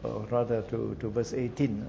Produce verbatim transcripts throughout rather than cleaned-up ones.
or rather to, to verse eighteen,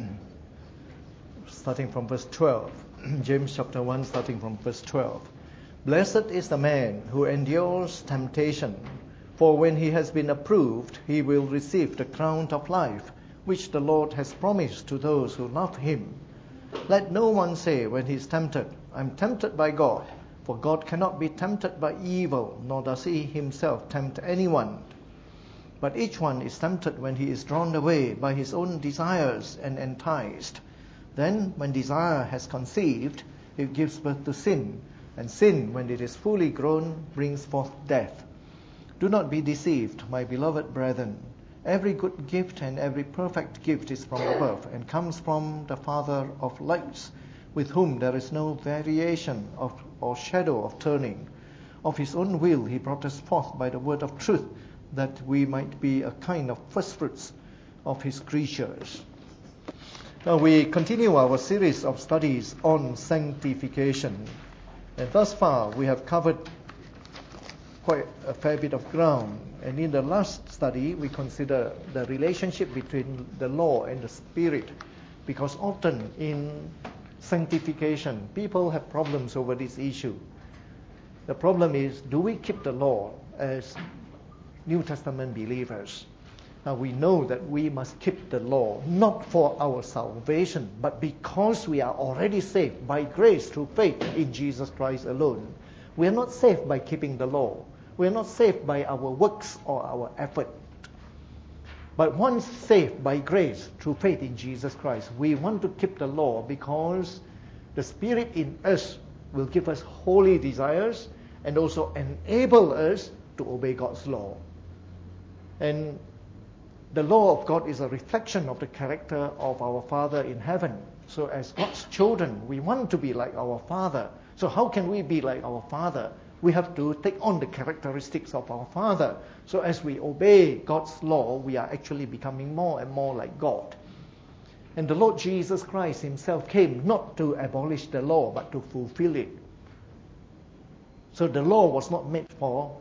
starting from verse twelve. James chapter one, starting from verse twelve. Blessed is the man who endures temptation, for when he has been approved, he will receive the crown of life, which the Lord has promised to those who love him. Let no one say when he is tempted, I am tempted by God, for God cannot be tempted by evil, nor does he himself tempt anyone. But each one is tempted when he is drawn away by his own desires and enticed. Then, when desire has conceived, it gives birth to sin, and sin, when it is fully grown, brings forth death. Do not be deceived, my beloved brethren. Every good gift and every perfect gift is from above, and comes from the Father of lights, with whom there is no variation of, or shadow of turning. Of his own will he brought us forth by the word of truth, that we might be a kind of firstfruits of his creatures. Now we continue our series of studies on sanctification. And thus far we have covered quite a fair bit of ground. And in the last study we consider the relationship between the law and the Spirit, because often in sanctification people have problems over this issue. The problem is, do we keep the law as New Testament believers? Now we know that we must keep the law not for our salvation, but because we are already saved by grace through faith in Jesus Christ alone. We are not saved by keeping the law. We are not saved by our works or our effort. But once saved by grace through faith in Jesus Christ, we want to keep the law because the Spirit in us will give us holy desires and also enable us to obey God's law. And the law of God is a reflection of the character of our Father in heaven. So as God's children, we want to be like our Father. So how can we be like our Father? We have to take on the characteristics of our Father. So as we obey God's law, we are actually becoming more and more like God. And the Lord Jesus Christ himself came not to abolish the law, but to fulfill it. So the law was not made for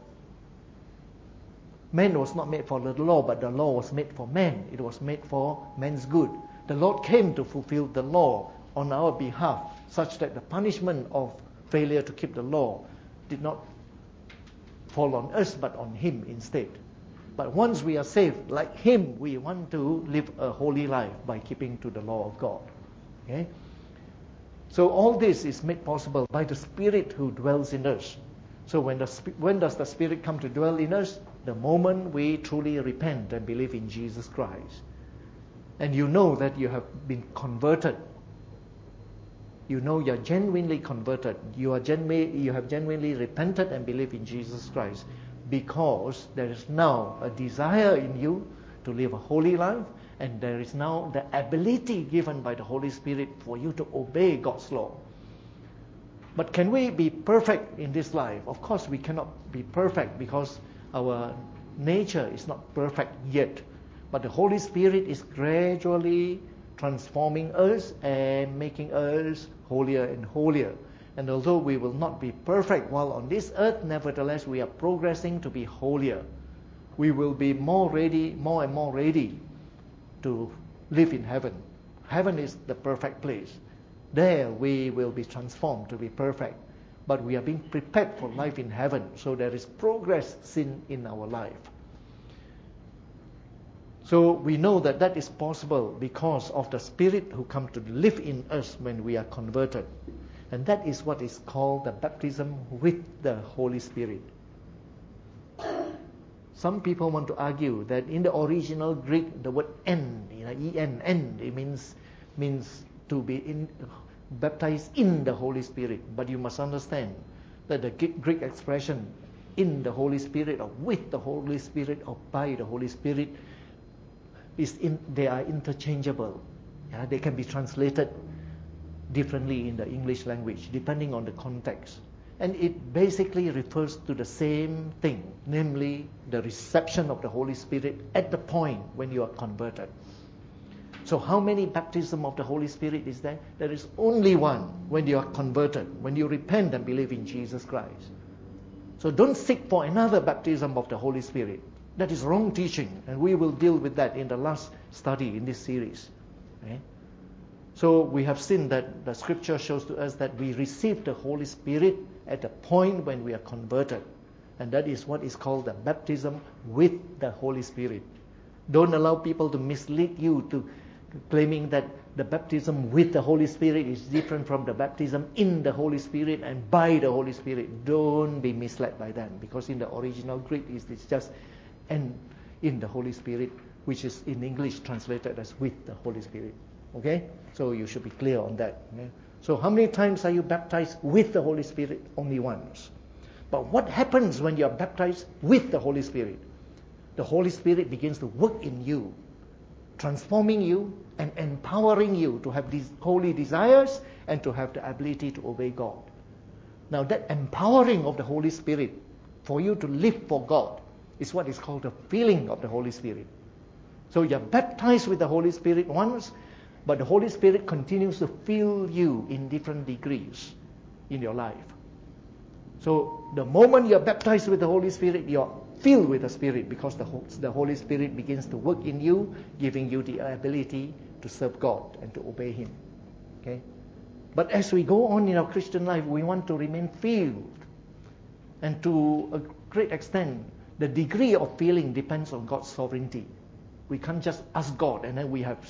Man was not made for the law, but the law was made for man. It was made for man's good. The Lord came to fulfill the law on our behalf, such that the punishment of failure to keep the law did not fall on us, but on him instead. But once we are saved, like him, we want to live a holy life by keeping to the law of God. Okay? So all this is made possible by the Spirit who dwells in us. So when, the, when does the Spirit come to dwell in us? The moment we truly repent and believe in Jesus Christ. And you know that you have been converted. You know you are genuinely converted. You, are genu- you have genuinely repented and believed in Jesus Christ, because there is now a desire in you to live a holy life, and there is now the ability given by the Holy Spirit for you to obey God's law. But can we be perfect in this life? Of course we cannot be perfect, because our nature is not perfect yet. But the Holy Spirit is gradually transforming us and making us holier and holier. And although we will not be perfect while on this earth, nevertheless we are progressing to be holier. We will be more ready, more and more ready to live in heaven. Heaven is the perfect place. There we will be transformed to be perfect. But we are being prepared for life in heaven. So there is progress seen in our life. So we know that that is possible because of the Spirit who comes to live in us when we are converted. And that is what is called the baptism with the Holy Spirit. Some people want to argue that in the original Greek, the word en, you know, en, en, it means, means to be in... baptized in the Holy Spirit. But you must understand that the Greek expression in the Holy Spirit or with the Holy Spirit or by the Holy Spirit is in, they are interchangeable. Yeah, they can be translated differently in the English language depending on the context. And it basically refers to the same thing, namely the reception of the Holy Spirit at the point when you are converted. So how many baptisms of the Holy Spirit is there? There is only one when you are converted, when you repent and believe in Jesus Christ. So don't seek for another baptism of the Holy Spirit. That is wrong teaching, and we will deal with that in the last study in this series. Okay? So we have seen that the scripture shows to us that we receive the Holy Spirit at the point when we are converted. And that is what is called the baptism with the Holy Spirit. Don't allow people to mislead you to claiming that the baptism with the Holy Spirit is different from the baptism in the Holy Spirit and by the Holy Spirit. Don't be misled by them, because in the original Greek it's just and in the Holy Spirit, which is in English translated as with the Holy Spirit. Okay? So you should be clear on that. Okay? So how many times are you baptized with the Holy Spirit? Only once. But what happens when you are baptized with the Holy Spirit? The Holy Spirit begins to work in you, transforming you and empowering you to have these holy desires and to have the ability to obey God. Now that empowering of the Holy Spirit for you to live for God is what is called the filling of the Holy Spirit. So you're baptized with the Holy Spirit once, but the Holy Spirit continues to fill you in different degrees in your life. So the moment you're baptized with the Holy Spirit, you're filled with the Spirit, because the, the Holy Spirit begins to work in you, giving you the ability to serve God and to obey Him. Okay? But as we go on in our Christian life, we want to remain filled. And to a great extent, the degree of filling depends on God's sovereignty. We can't just ask God and then we have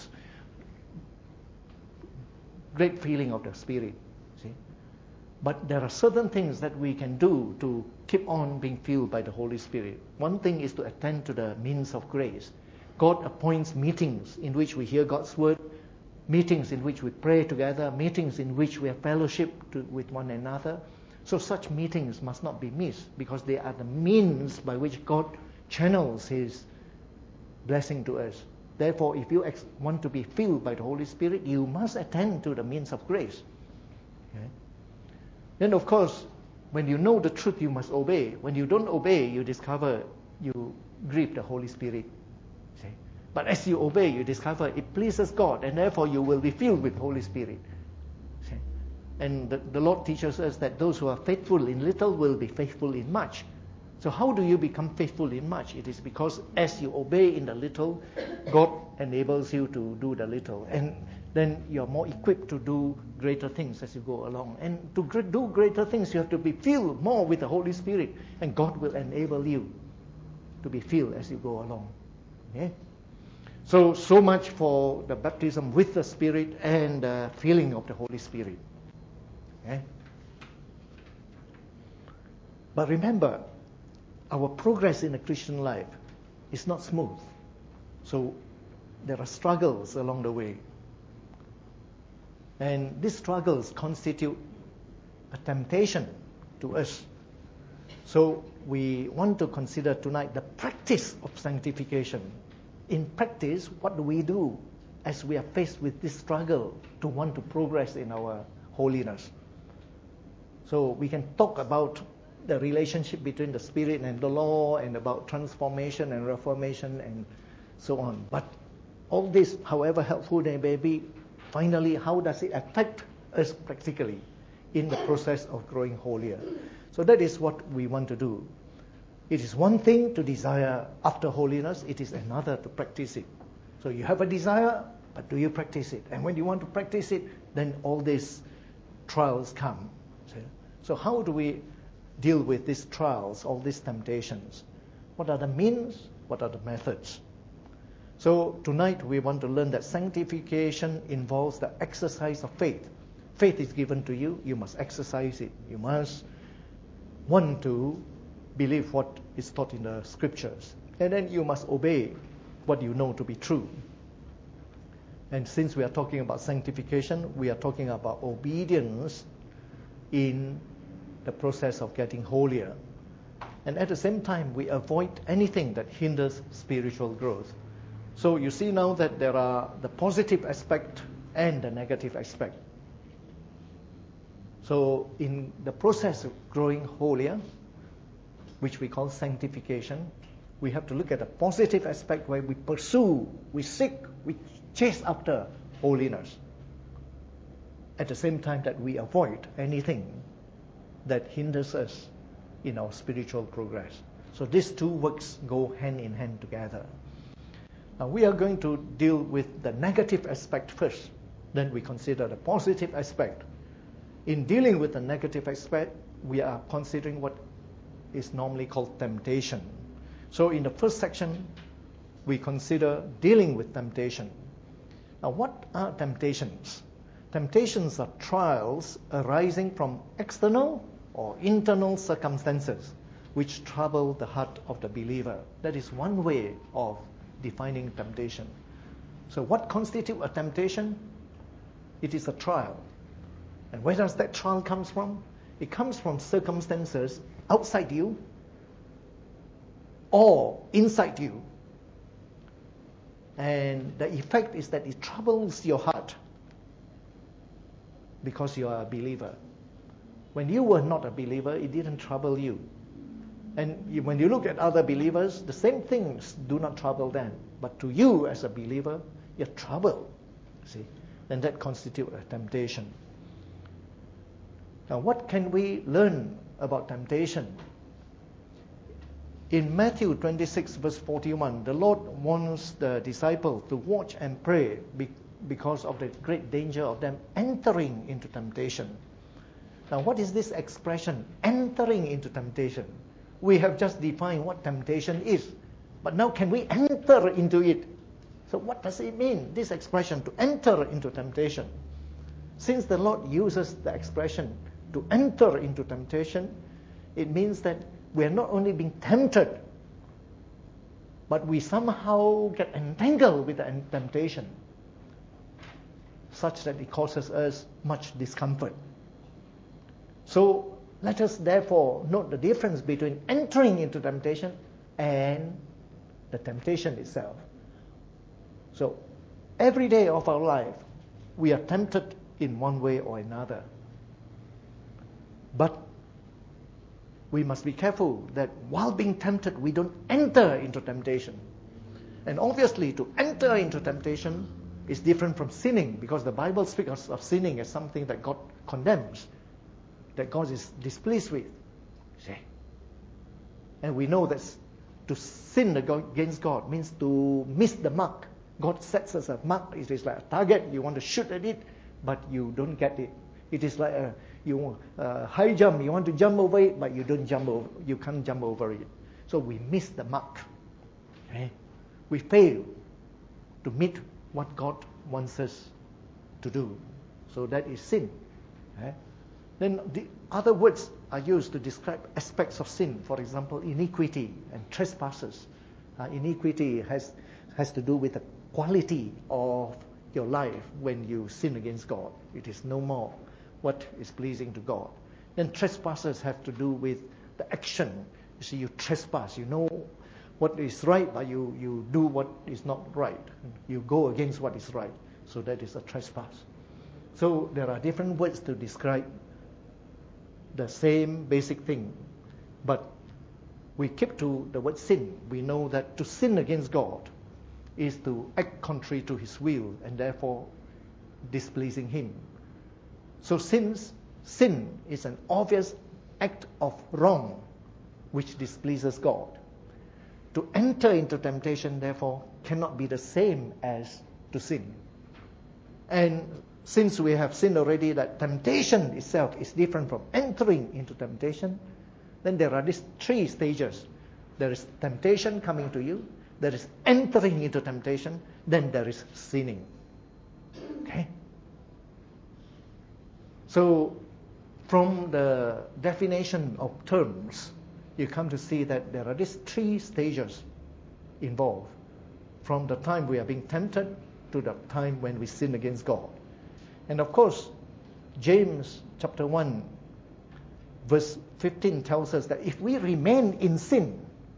great feeling of the Spirit. See? But there are certain things that we can do to keep on being filled by the Holy Spirit. One thing is to attend to the means of grace. God appoints meetings in which we hear God's word, meetings in which we pray together, meetings in which we have fellowship to, with one another. So such meetings must not be missed, because they are the means by which God channels His blessing to us. Therefore, if you ex- want to be filled by the Holy Spirit, you must attend to the means of grace. Okay? Then, of course, when you know the truth, you must obey. When you don't obey, you discover you grieve the Holy Spirit. See? But as you obey, you discover it pleases God, and therefore you will be filled with Holy Spirit. See? And the, the Lord teaches us that those who are faithful in little will be faithful in much. So how do you become faithful in much? It is because as you obey in the little, God enables you to do the little. And then you're more equipped to do greater things as you go along. And to do greater things, you have to be filled more with the Holy Spirit. And God will enable you to be filled as you go along. Okay? So, so much for the baptism with the Spirit and the filling of the Holy Spirit. Okay? But remember, our progress in the Christian life is not smooth. So there are struggles along the way. And these struggles constitute a temptation to us. So we want to consider tonight the practice of sanctification. In practice, what do we do as we are faced with this struggle to want to progress in our holiness? So we can talk about the relationship between the Spirit and the law, and about transformation and reformation and so on. But all this, however helpful they may be, finally, how does it affect us practically in the process of growing holier? So that is what we want to do. It is one thing to desire after holiness, it is another to practice it. So you have a desire, but do you practice it? And when you want to practice it, then all these trials come. So how do we deal with these trials, all these temptations? What are the means? What are the methods? So tonight we want to learn that sanctification involves the exercise of faith. Faith is given to you, you must exercise it. You must want to believe what is taught in the scriptures. And then you must obey what you know to be true. And since we are talking about sanctification, we are talking about obedience in the process of getting holier. And at the same time, we avoid anything that hinders spiritual growth. So you see now that there are the positive aspect and the negative aspect. So in the process of growing holier, which we call sanctification, we have to look at the positive aspect where we pursue, we seek, we chase after holiness. At the same time that we avoid anything that hinders us in our spiritual progress. So these two works go hand in hand together. Now we are going to deal with the negative aspect first, then we consider the positive aspect. In dealing with the negative aspect, we are considering what is normally called temptation. So in the first section, we consider dealing with temptation. Now what are temptations? Temptations are trials arising from external or internal circumstances which trouble the heart of the believer. That is one way of defining temptation. So what constitutes a temptation? It is a trial. And where does that trial come from? It comes from circumstances outside you or inside you. And the effect is that it troubles your heart because you are a believer. When you were not a believer, it didn't trouble you. And you, when you look at other believers, the same things do not trouble them. But to you as a believer, you're troubled. See? And that constitutes a temptation. Now, what can we learn about temptation? In Matthew twenty-six, verse forty-one, the Lord warns the disciples to watch and pray because of the great danger of them entering into temptation. Now, what is this expression, entering into temptation? We have just defined what temptation is, but now can we enter into it? So what does it mean, this expression, to enter into temptation? Since the Lord uses the expression to enter into temptation, it means that we are not only being tempted, but we somehow get entangled with the temptation, such that it causes us much discomfort. So let us therefore note the difference between entering into temptation and the temptation itself. So every day of our life, we are tempted in one way or another. But we must be careful that while being tempted, we don't enter into temptation. And obviously, to enter into temptation is different from sinning, because the Bible speaks of sinning as something that God condemns, that God is displeased with. See? And we know that to sin against God means to miss the mark. God sets us a mark. It is like a target. You want to shoot at it, but you don't get it. It is like a you uh, high jump. You want to jump over it, but you don't jump over. You can't jump over it. So we miss the mark. Okay? We fail to meet what God wants us to do. So that is sin. Okay? Then the other words are used to describe aspects of sin. For example, iniquity and trespasses. Uh, iniquity has has to do with the quality of your life when you sin against God. It is no more what is pleasing to God. Then trespasses have to do with the action. You see, you trespass. You know what is right, but you, you do what is not right. You go against what is right. So that is a trespass. So there are different words to describe the same basic thing. But we keep to the word sin. We know that to sin against God is to act contrary to His will and therefore displeasing Him. So since sin is an obvious act of wrong which displeases God, to enter into temptation therefore cannot be the same as to sin. And since we have seen already that temptation itself is different from entering into temptation, then there are these three stages. There is temptation coming to you, there is entering into temptation, then there is sinning. Okay? So, from the definition of terms, you come to see that there are these three stages involved. From the time we are being tempted to the time when we sin against God. And of course, James chapter one, verse fifteen tells us that if we remain in sin,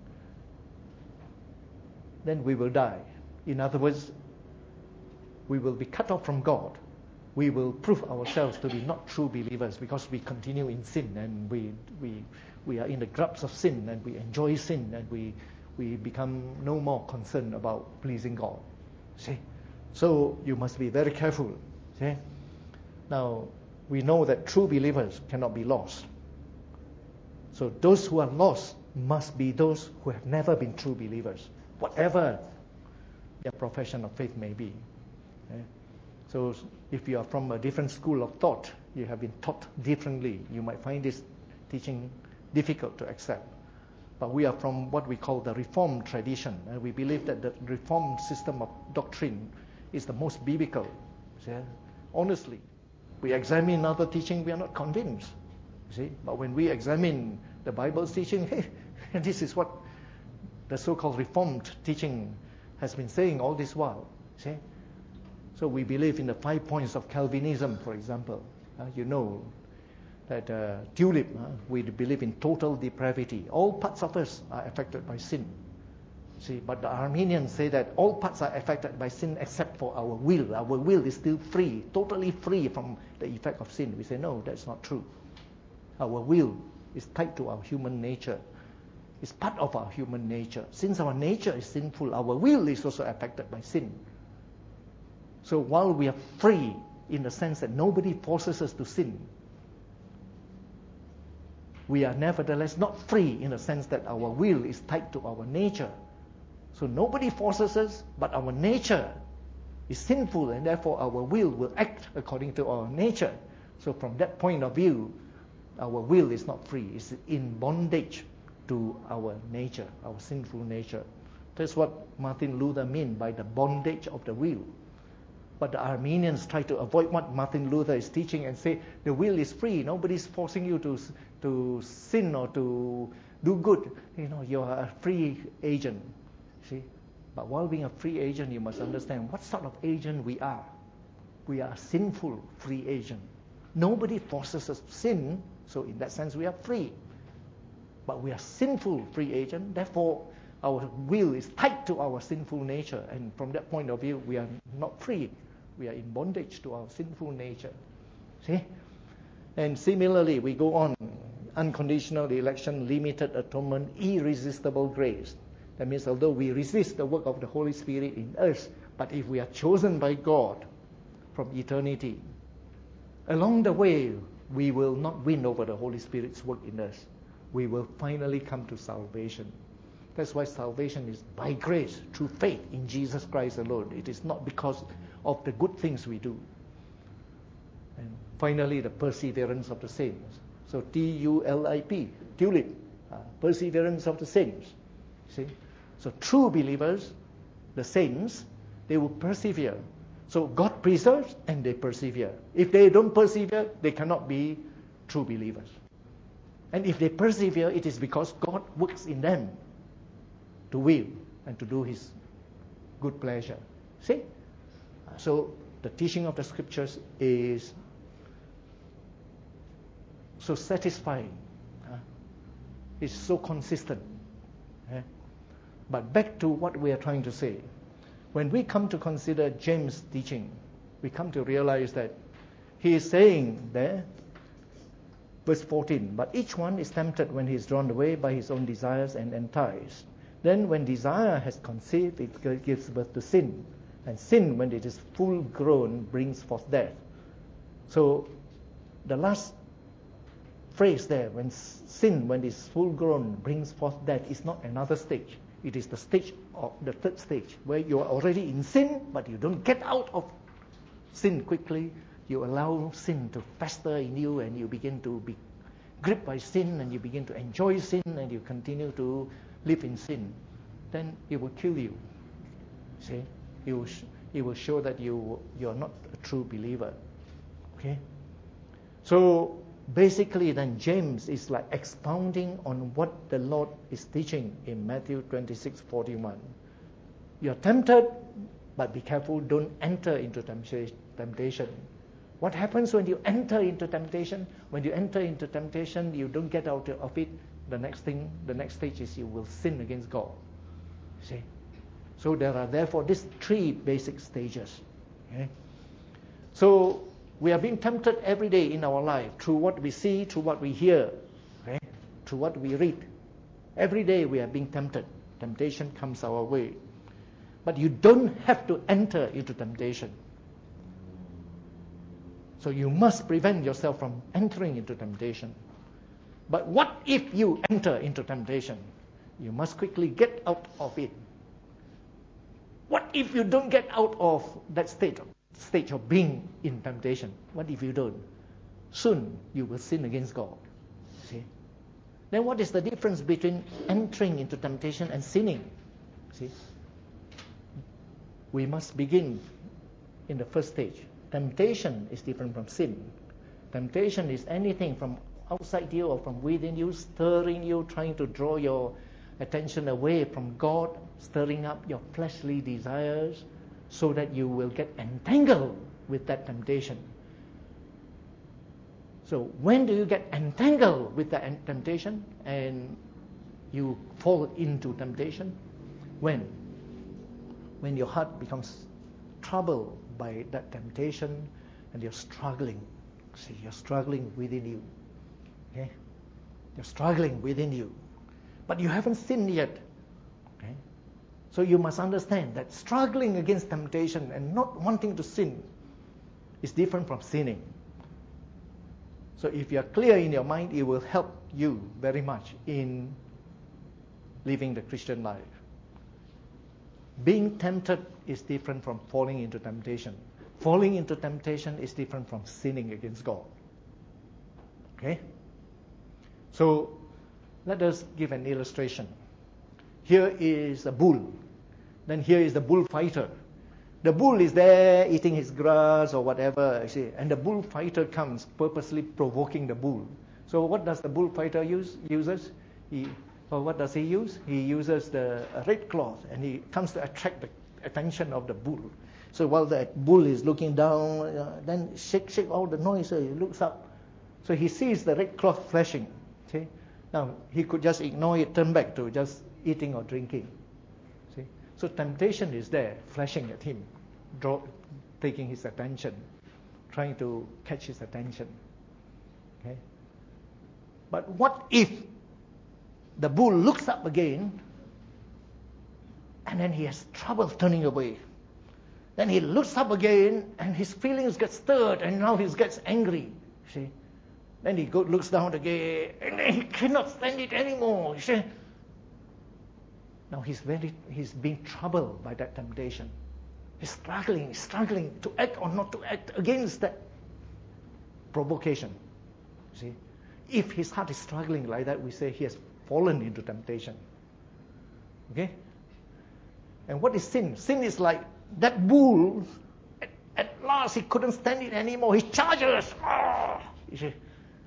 then we will die. In other words, we will be cut off from God. We will prove ourselves to be not true believers because we continue in sin and we we we are in the grasp of sin and we enjoy sin and we we become no more concerned about pleasing God. See? So you must be very careful. See? Now, we know that true believers cannot be lost. So those who are lost must be those who have never been true believers, whatever their profession of faith may be. Okay? So if you are from a different school of thought, you have been taught differently, you might find this teaching difficult to accept. But we are from what we call the Reformed tradition, and we believe that the Reformed system of doctrine is the most biblical. See? Honestly, we examine other teaching, we are not convinced. See? But when we examine the Bible's teaching, hey, this is what the so-called Reformed teaching has been saying all this while. See? So we believe in the five points of Calvinism, for example. Uh, you know that uh, tulip, uh, we believe in total depravity. All parts of us are affected by sin. See, but the Arminians say that all parts are affected by sin except for our will. Our will is still free, totally free from the effect of sin. We say, no, that's not true. Our will is tied to our human nature. It's part of our human nature. Since our nature is sinful, our will is also affected by sin. So while we are free in the sense that nobody forces us to sin, we are nevertheless not free in the sense that our will is tied to our nature. So nobody forces us, but our nature is sinful, and therefore our will will act according to our nature. So from that point of view, our will is not free. It's in bondage to our nature, our sinful nature. That's what Martin Luther meant by the bondage of the will. But the Armenians try to avoid what Martin Luther is teaching and say the will is free. Nobody's forcing you to to sin or to do good. You know, you are a free agent. See? But while being a free agent, you must understand what sort of agent we are. We are a sinful free agent. Nobody forces us to sin, so in that sense we are free. But we are sinful free agent, therefore our will is tied to our sinful nature, and from that point of view we are not free. We are in bondage to our sinful nature. See? And similarly, we go on. Unconditional election, limited atonement, irresistible grace. That means although we resist the work of the Holy Spirit in us, but if we are chosen by God from eternity, along the way we will not win over the Holy Spirit's work in us. We will finally come to salvation. That's why salvation is by grace, through faith in Jesus Christ alone. It is not because of the good things we do. And finally, the perseverance of the saints. So T U L I P, tulip, uh, perseverance of the saints. See? So true believers, the saints, they will persevere. So God preserves and they persevere. If they don't persevere, they cannot be true believers. And if they persevere, it is because God works in them to will and to do His good pleasure. See? So the teaching of the Scriptures is so satisfying. Uh, it's so consistent. Uh, but back to what we are trying to say. When we come to consider James' teaching, we come to realize that he is saying there, verse fourteen, but each one is tempted when he is drawn away by his own desires and enticed. Then when desire has conceived, it gives birth to sin. And sin, when it is full grown, brings forth death. So the last phrase there, when sin, when it is full grown, brings forth death, is not another stage. It is the stage of the third stage, where you are already in sin, but you don't get out of sin quickly. You allow sin to fester in you, and you begin to be gripped by sin, and you begin to enjoy sin, and you continue to live in sin. Then it will kill you. See? It will, sh- it will show that you, you are not a true believer. Okay? So basically then James is like expounding on what the Lord is teaching in Matthew twenty-six forty-one. You are tempted, but be careful, don't enter into temptation. What happens when you enter into temptation? When you enter into temptation, you don't get out of it. The next thing, the next stage is you will sin against God. See? So there are therefore these three basic stages. Okay? So we are being tempted every day in our life through what we see, through what we hear, okay? Through what we read. Every day we are being tempted. Temptation comes our way. But you don't have to enter into temptation. So you must prevent yourself from entering into temptation. But what if you enter into temptation? You must quickly get out of it. What if you don't get out of that state of, stage of being in temptation? What if you don't? Soon you will sin against God. See? Then what is the difference between entering into temptation and sinning? See? We must begin in the first stage. Temptation is different from sin. Temptation is anything from outside you or from within you, stirring you, trying to draw your attention away from God, stirring up your fleshly desires so that you will get entangled with that temptation. So when do you get entangled with the temptation and you fall into temptation? When? When your heart becomes troubled by that temptation and you're struggling. See, you're struggling within you. Okay? You're struggling within you. But you haven't sinned yet. Okay? So you must understand that struggling against temptation and not wanting to sin is different from sinning. So if you are clear in your mind, it will help you very much in living the Christian life. Being tempted is different from falling into temptation. Falling into temptation is different from sinning against God. Okay? So let us give an illustration. Here is a bull. Then here is the bullfighter. The bull is there eating his grass or whatever, you see, and the bullfighter comes purposely provoking the bull. So what does the bullfighter use? Uses? He, or what does he use? He uses the red cloth and he comes to attract the attention of the bull. So while the bull is looking down, uh, then shake, shake all the noise, so he looks up. So he sees the red cloth flashing. See? Now, he could just ignore it, turn back to just eating or drinking. See? So temptation is there, flashing at him, draw, taking his attention, trying to catch his attention. Okay? But what if the bull looks up again and then he has trouble turning away? Then he looks up again and his feelings get stirred and now he gets angry. See? Then he go, looks down again and then he cannot stand it anymore. See? Now he's very, he's being troubled by that temptation. He's struggling, struggling to act or not to act against that provocation. See? If his heart is struggling like that, we say he has fallen into temptation. Okay? And what is sin? Sin is like that bull, at, at last he couldn't stand it anymore. He charges. Oh, you see?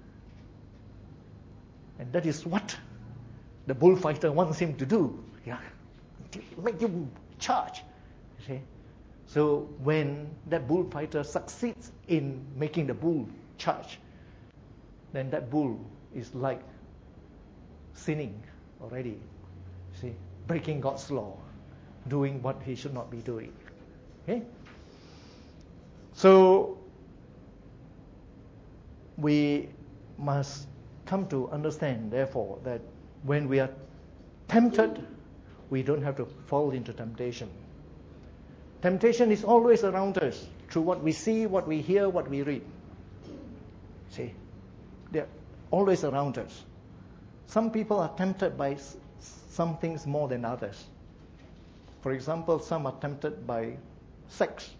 And that is what the bullfighter wants him to do. Yeah, to make you charge. You see? So when that bullfighter succeeds in making the bull charge, then that bull is like sinning already. See, breaking God's law, doing what he should not be doing. Okay? So we must come to understand, therefore, that when we are tempted, we don't have to fall into temptation. Temptation is always around us through what we see, what we hear, what we read. See, they're always around us. Some people are tempted by some things more than others. For example, some are tempted by sex.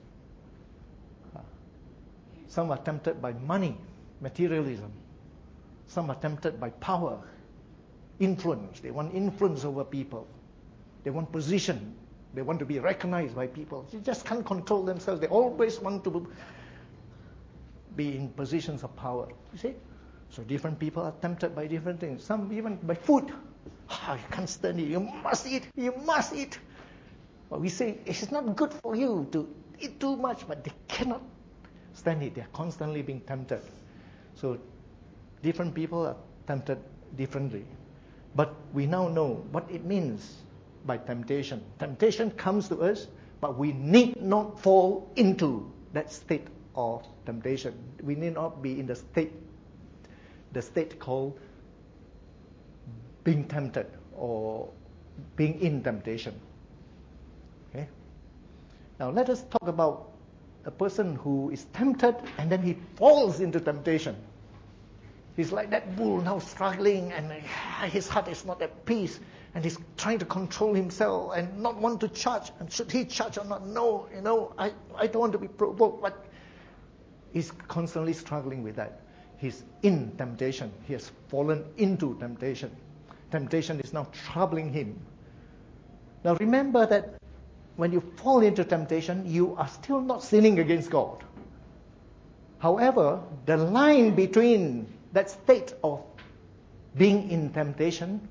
Some are tempted by money, materialism. Some are tempted by power, influence. They want influence over people. They want position. They want to be recognized by people. They just can't control themselves. They always want to be in positions of power. You see? So different people are tempted by different things. Some even by food. Oh, you can't stand it. You must eat. You must eat. But we say it's not good for you to eat too much, but they cannot stand it. They are constantly being tempted. So different people are tempted differently. But we now know what it means by temptation. Temptation comes to us, but we need not fall into that state of temptation. We need not be in the state, the state called being tempted or being in temptation. Okay? Now let us talk about a person who is tempted and then he falls into temptation. He's like that bull now struggling, and his heart is not at peace, and he's trying to control himself and not want to charge. And should he charge or not? No, you know, I, I don't want to be provoked, but he's constantly struggling with that. He's in temptation. He has fallen into temptation. Temptation is now troubling him. Now remember that when you fall into temptation, you are still not sinning against God. However, the line between that state of being in temptation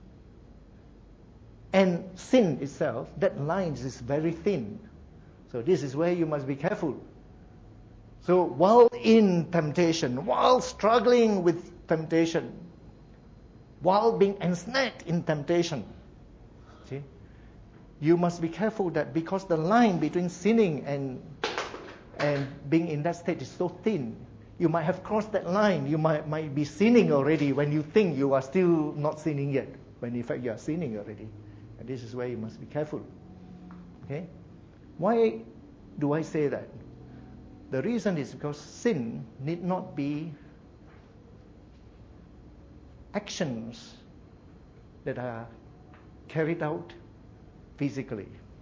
and sin itself, that line is very thin. So this is where you must be careful. So while in temptation, while struggling with temptation, while being ensnared in temptation, see, you must be careful that because the line between sinning and and being in that state is so thin, you might have crossed that line. You might, might be sinning already when you think you are still not sinning yet, when in fact you are sinning already. And this is where you must be careful. Okay? Why do I say that? The reason is because sin need not be actions that are carried out physically.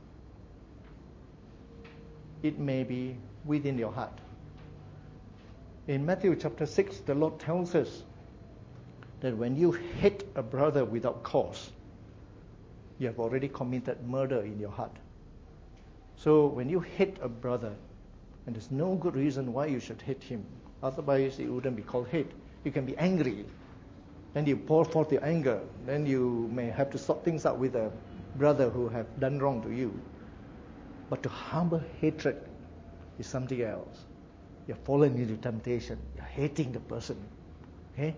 It may be within your heart. In Matthew chapter six, the Lord tells us that when you hate a brother without cause, you have already committed murder in your heart. So when you hate a brother, and there's no good reason why you should hate him, otherwise it wouldn't be called hate. You can be angry, then you pour forth your anger, then you may have to sort things out with a brother who have done wrong to you. But to harbor hatred is something else. You're fallen into temptation. You're hating the person. Okay?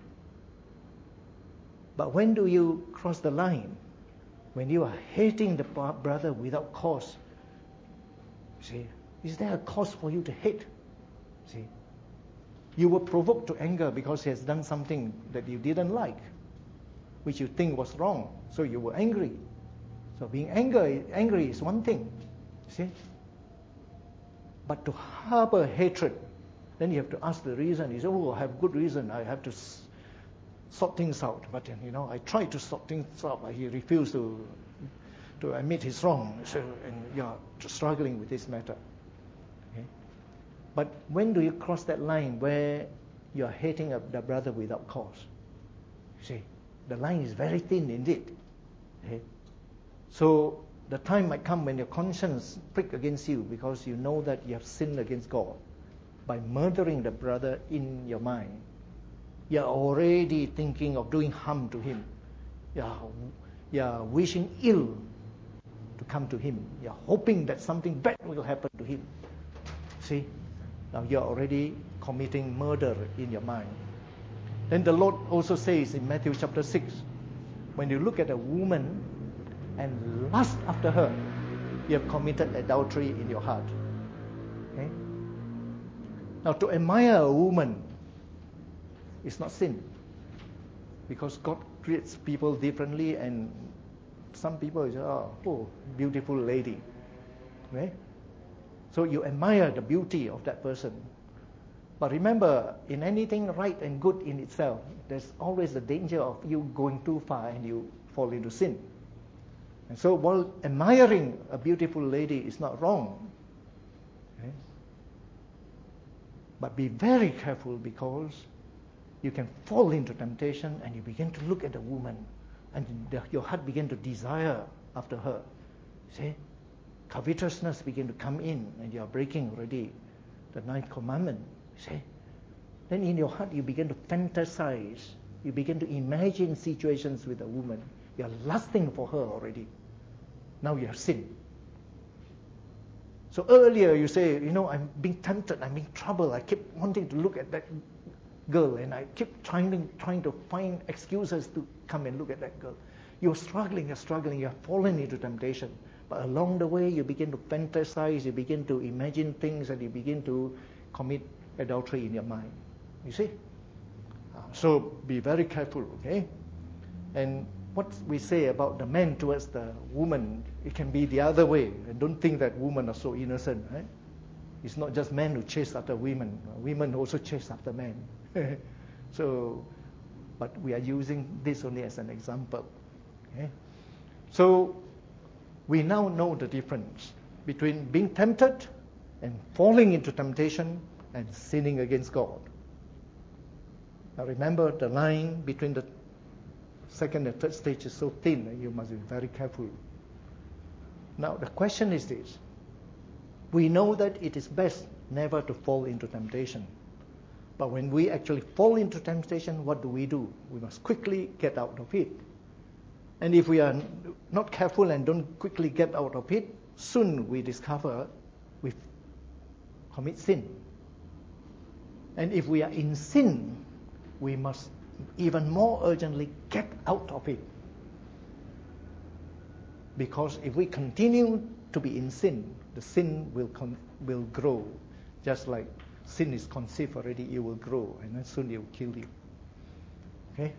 But when do you cross the line? When you are hating the brother without cause. See, is there a cause for you to hate? See, you were provoked to anger because he has done something that you didn't like, which you think was wrong. So you were angry. So being angry, angry is one thing. See? But to harbor hatred, then you have to ask the reason. You say, oh, I have good reason. I have to s- sort things out. But, you know, I tried to sort things out. But he refused to to admit he's wrong. So, and you're struggling with this matter. Okay? But when do you cross that line where you're hating a, the brother without cause? See, the line is very thin indeed. Okay? So the time might come when your conscience prick against you because you know that you have sinned against God by murdering the brother in your mind. You're already thinking of doing harm to him. You're, you're wishing ill to come to him. You're hoping that something bad will happen to him. See? Now you're already committing murder in your mind. Then the Lord also says in Matthew chapter six, when you look at a woman and lust after her, you have committed adultery in your heart. Okay? Now to admire a woman is not sin, because God creates people differently, and some people say, oh, oh beautiful lady. Okay? So you admire the beauty of that person. But remember, in anything right and good in itself, there's always the danger of you going too far and you fall into sin. And so while admiring a beautiful lady is not wrong, okay? But be very careful, because you can fall into temptation and you begin to look at a woman and the, your heart begin to desire after her. See? Covetousness begin to come in and you are breaking already the ninth commandment. See? Then in your heart you begin to fantasize. You begin to imagine situations with a woman. You are lusting for her already. Now you have sinned. So earlier you say, you know, I'm being tempted, I'm in trouble. I keep wanting to look at that girl and I keep trying to, trying to find excuses to come and look at that girl. You're struggling, you're struggling, you're fallen into temptation. But along the way you begin to fantasize, you begin to imagine things, and you begin to commit adultery in your mind. You see? Uh, so be very careful, okay? And what we say about the man towards the woman, it can be the other way. And don't think that women are so innocent, right? It's not just men who chase after women. Women also chase after men. So but we are using this only as an example. Okay? So we now know the difference between being tempted and falling into temptation and sinning against God. Now remember, the line between the second and third stage is so thin that you must be very careful. Now the question is this. We know that it is best never to fall into temptation. But when we actually fall into temptation, what do we do? We must quickly get out of it. And if we are not careful and don't quickly get out of it, soon we discover we commit sin. And if we are in sin, we must even more urgently get out of it. Because if we continue to be in sin, the sin will con- will grow. Just like sin is conceived already, it will grow, and then soon it will kill you. Okay?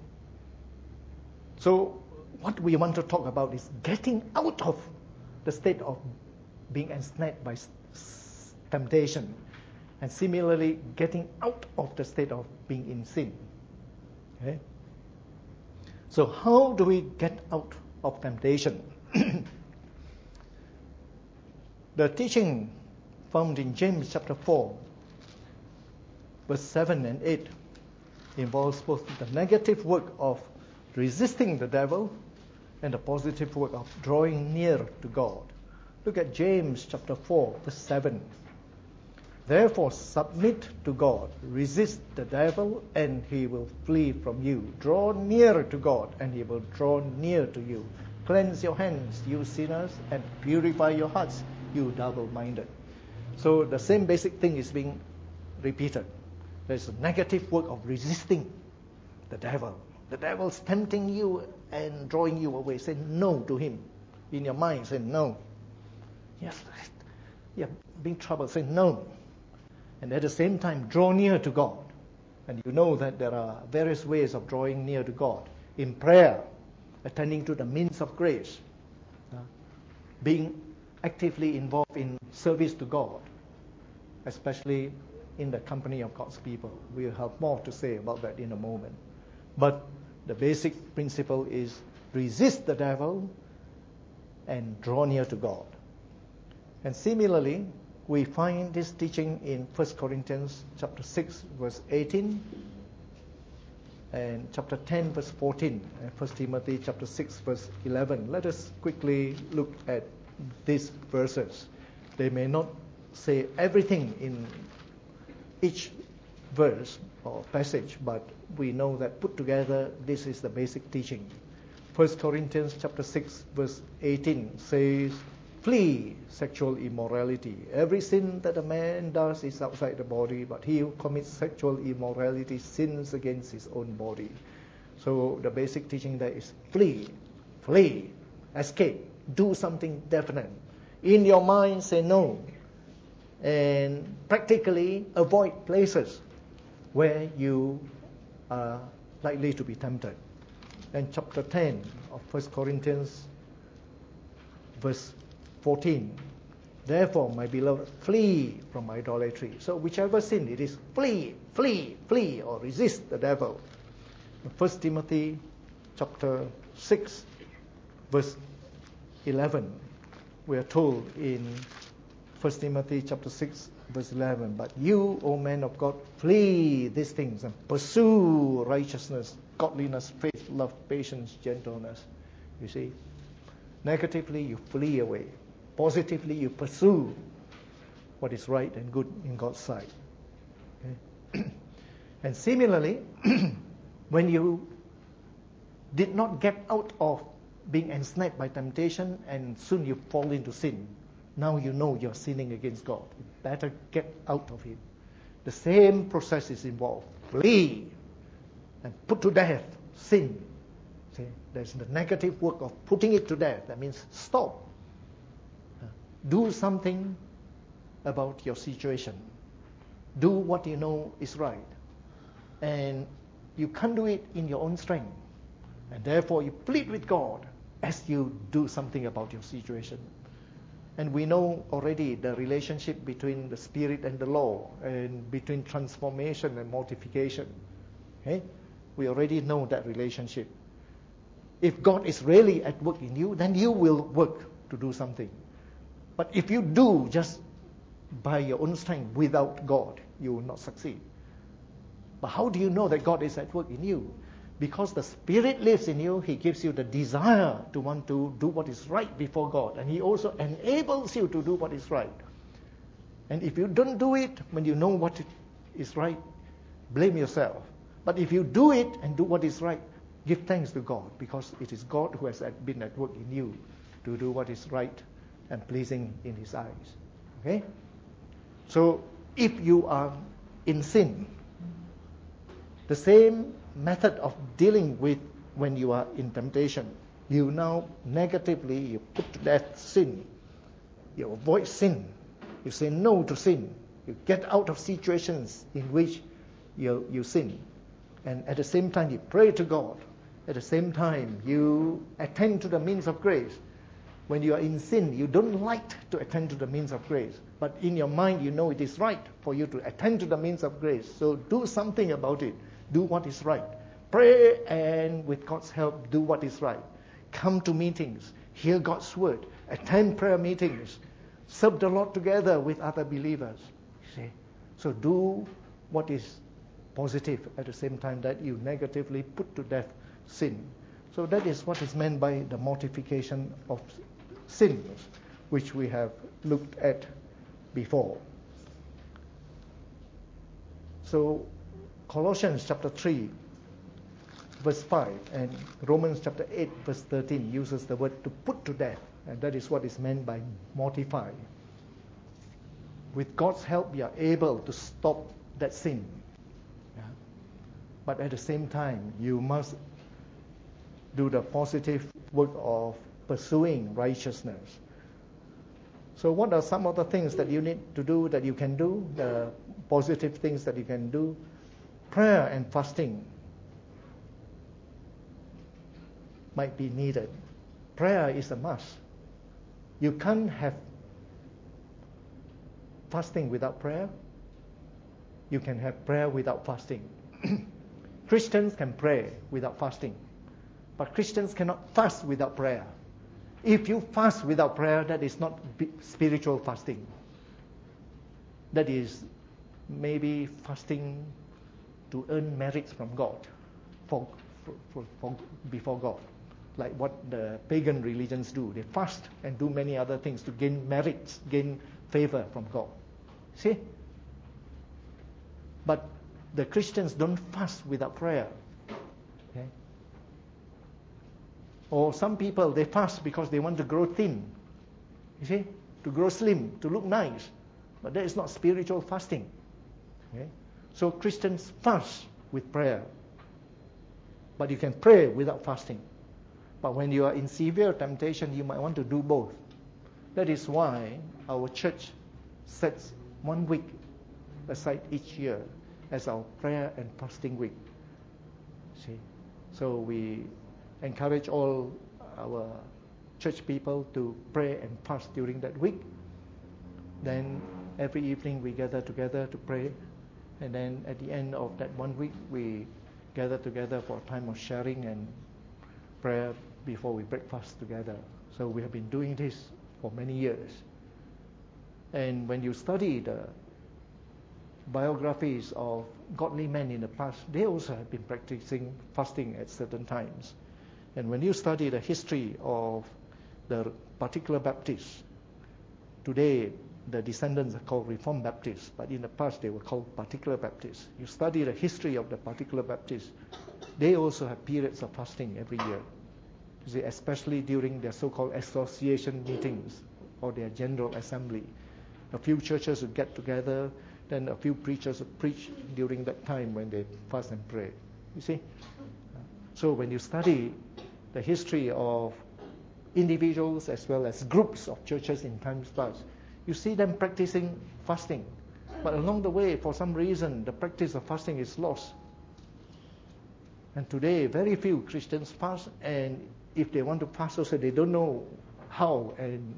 So what we want to talk about is getting out of the state of being ensnared by s- temptation, and similarly getting out of the state of being in sin. Okay? So how do we get out of temptation? The teaching found in James chapter four, verse seven and eight involves both the negative work of resisting the devil and the positive work of drawing near to God. Look at James chapter four, verse seven. Therefore submit to God, resist the devil, and he will flee from you. Draw near to God, and he will draw near to you. Cleanse your hands, you sinners, and purify your hearts, you double-minded. So the same basic thing is being repeated. There's a negative work of resisting the devil. The devil's tempting you and drawing you away. Say no to him. In your mind, say no. Yes, you're being troubled. Say no. And at the same time, draw near to God. And you know that there are various ways of drawing near to God. In prayer, attending to the means of grace, uh, being actively involved in service to God, especially in the company of God's people. We'll have more to say about that in a moment. But the basic principle is resist the devil and draw near to God. And similarly, we find this teaching in First Corinthians chapter six, verse eighteen, and chapter ten, verse fourteen, and First Timothy chapter six, verse eleven. Let us quickly look at these verses. They may not say everything in each verse or passage, but we know that put together, this is the basic teaching. First Corinthians chapter six, verse eighteen says, flee sexual immorality. Every sin that a man does is outside the body, but he who commits sexual immorality sins against his own body. So the basic teaching there is flee, flee, escape, do something definite. In your mind, say no. And practically avoid places where you are likely to be tempted. And chapter ten of First Corinthians, verse fourteen. Therefore, my beloved, flee from idolatry. So whichever sin it is, flee, flee, flee, or resist the devil. First Timothy chapter six, verse eleven. We are told in First Timothy chapter six, verse eleven, but you, O men of God, flee these things and pursue righteousness, godliness, faith, love, patience, gentleness. You see, negatively you flee away. Positively you pursue what is right and good in God's sight. Okay? And similarly, when you did not get out of being ensnared by temptation and soon you fall into sin, now you know you're sinning against God. You better get out of it. The same process is involved. Flee and put to death sin. See, there's the negative work of putting it to death. That means stop. Do something about your situation. Do what you know is right. And you can't do it in your own strength. And therefore you plead with God as you do something about your situation. And we know already the relationship between the Spirit and the law, and between transformation and mortification. Okay? we already know that relationship. If God is really at work in you, then you will work to do something. But if you do just by your own strength without God, you will not succeed. But how do you know that God is at work in you? Because the Spirit lives in you, He gives you the desire to want to do what is right before God. And He also enables you to do what is right. And if you don't do it when you know what is right, blame yourself. But if you do it and do what is right, give thanks to God, because it is God who has been at work in you to do what is right and pleasing in His eyes. Okay? So if you are in sin, the same method of dealing with when you are in temptation, you now negatively, you put to death sin. You avoid sin. You say no to sin. You get out of situations in which you, you sin. And at the same time, you pray to God. At the same time, you attend to the means of grace. When you are in sin, you don't like to attend to the means of grace. But in your mind, you know it is right for you to attend to the means of grace. So do something about it. Do what is right. Pray and with God's help, do what is right. Come to meetings. Hear God's word. Attend prayer meetings. Serve the Lord together with other believers. See? So do what is positive at the same time that you negatively put to death sin. So that is what is meant by the mortification of sins, which we have looked at before. So Colossians chapter three, verse five, and Romans chapter eight, verse thirteen uses the word to put to death, and that is what is meant by mortify. With God's help, you are able to stop that sin. Yeah? But at the same time, you must do the positive work of pursuing righteousness. So what are some of the things that you need to do, that you can do, the positive things that you can do? Prayer and fasting might be needed. Prayer is a must. You can't have fasting without prayer. You can have prayer without fasting. Christians can pray without fasting, but Christians cannot fast without prayer. If you fast without prayer, that is not spiritual fasting. That is maybe fasting to earn merits from God, for, for, for, for before God, like what the pagan religions do. They fast and do many other things to gain merits, gain favor from God. See? But the Christians don't fast without prayer. Okay? Or some people, they fast because they want to grow thin. You see? To grow slim, to look nice. But that is not spiritual fasting. Okay? So Christians fast with prayer. But you can pray without fasting. But when you are in severe temptation, you might want to do both. That is why our church sets one week aside each year as our prayer and fasting week. See? So we encourage all our church people to pray and fast during that week. Then every evening we gather together to pray. And then at the end of that one week, we gather together for a time of sharing and prayer before we break fast together. So we have been doing this for many years. And when you study the biographies of godly men in the past, they also have been practicing fasting at certain times. And when you study the history of the particular Baptists, today the descendants are called Reformed Baptists, but in the past they were called particular Baptists. You study the history of the particular Baptists, they also have periods of fasting every year. You see, especially during their so-called association meetings or their general assembly. A few churches would get together, then a few preachers would preach during that time when they fast and pray. You see? So when you study the history of individuals as well as groups of churches in times past, you see them practicing fasting. But along the way, for some reason, the practice of fasting is lost. And today, very few Christians fast, and if they want to fast also, they don't know how and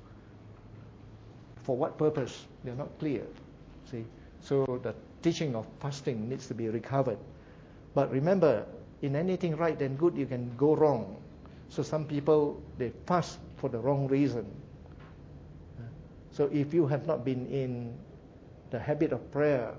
for what purpose. They're not clear. See? So the teaching of fasting needs to be recovered. But remember, in anything right and good, you can go wrong. So some people, they fast for the wrong reason. So if you have not been in the habit of prayer,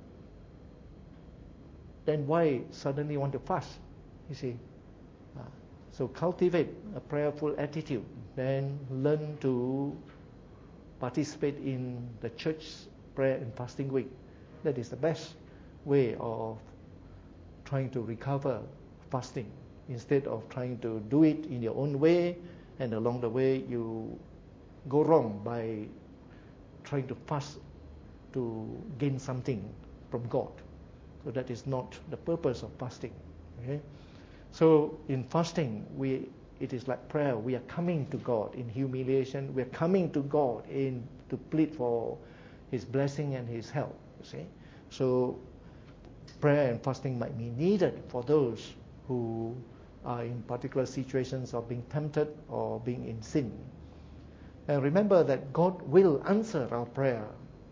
then why suddenly want to fast? You see. Uh, so cultivate a prayerful attitude. Then learn to participate in the church prayer and fasting week. That is the best way of trying to recover fasting, instead of trying to do it in your own way, and along the way you go wrong by trying to fast to gain something from God. So that is not the purpose of fasting. Okay? So in fasting, we it is like prayer. We are coming to God in humiliation. We are coming to God in to plead for His blessing and His help. You see, so prayer and fasting might be needed for those who are in particular situations of being tempted or being in sin. And remember that God will answer our prayer.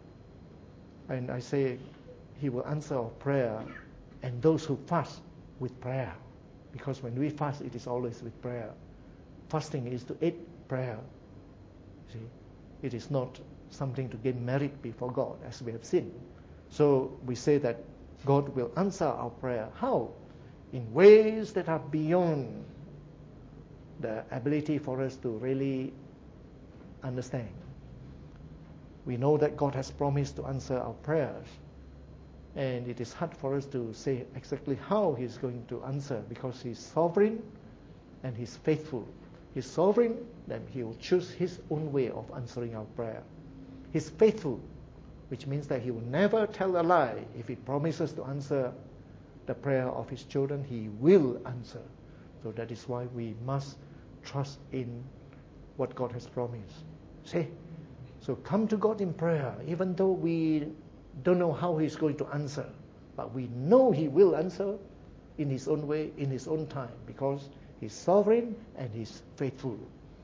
And I say He will answer our prayer and those who fast with prayer. Because when we fast, it is always with prayer. Fasting is to aid prayer. See, it is not something to gain merit before God, as we have seen. So we say that God will answer our prayer. How? In ways that are beyond the ability for us to really understand. We know that God has promised to answer our prayers, and it is hard for us to say exactly how He's going to answer, because He's sovereign and He's faithful. He's sovereign, then He will choose His own way of answering our prayer. He's faithful, which means that He will never tell a lie. If He promises to answer the prayer of His children, He will answer. So that is why we must trust in what God has promised. See? So come to God in prayer, even though we don't know how He's going to answer, but we know He will answer in His own way, in His own time, because He's sovereign and He's faithful.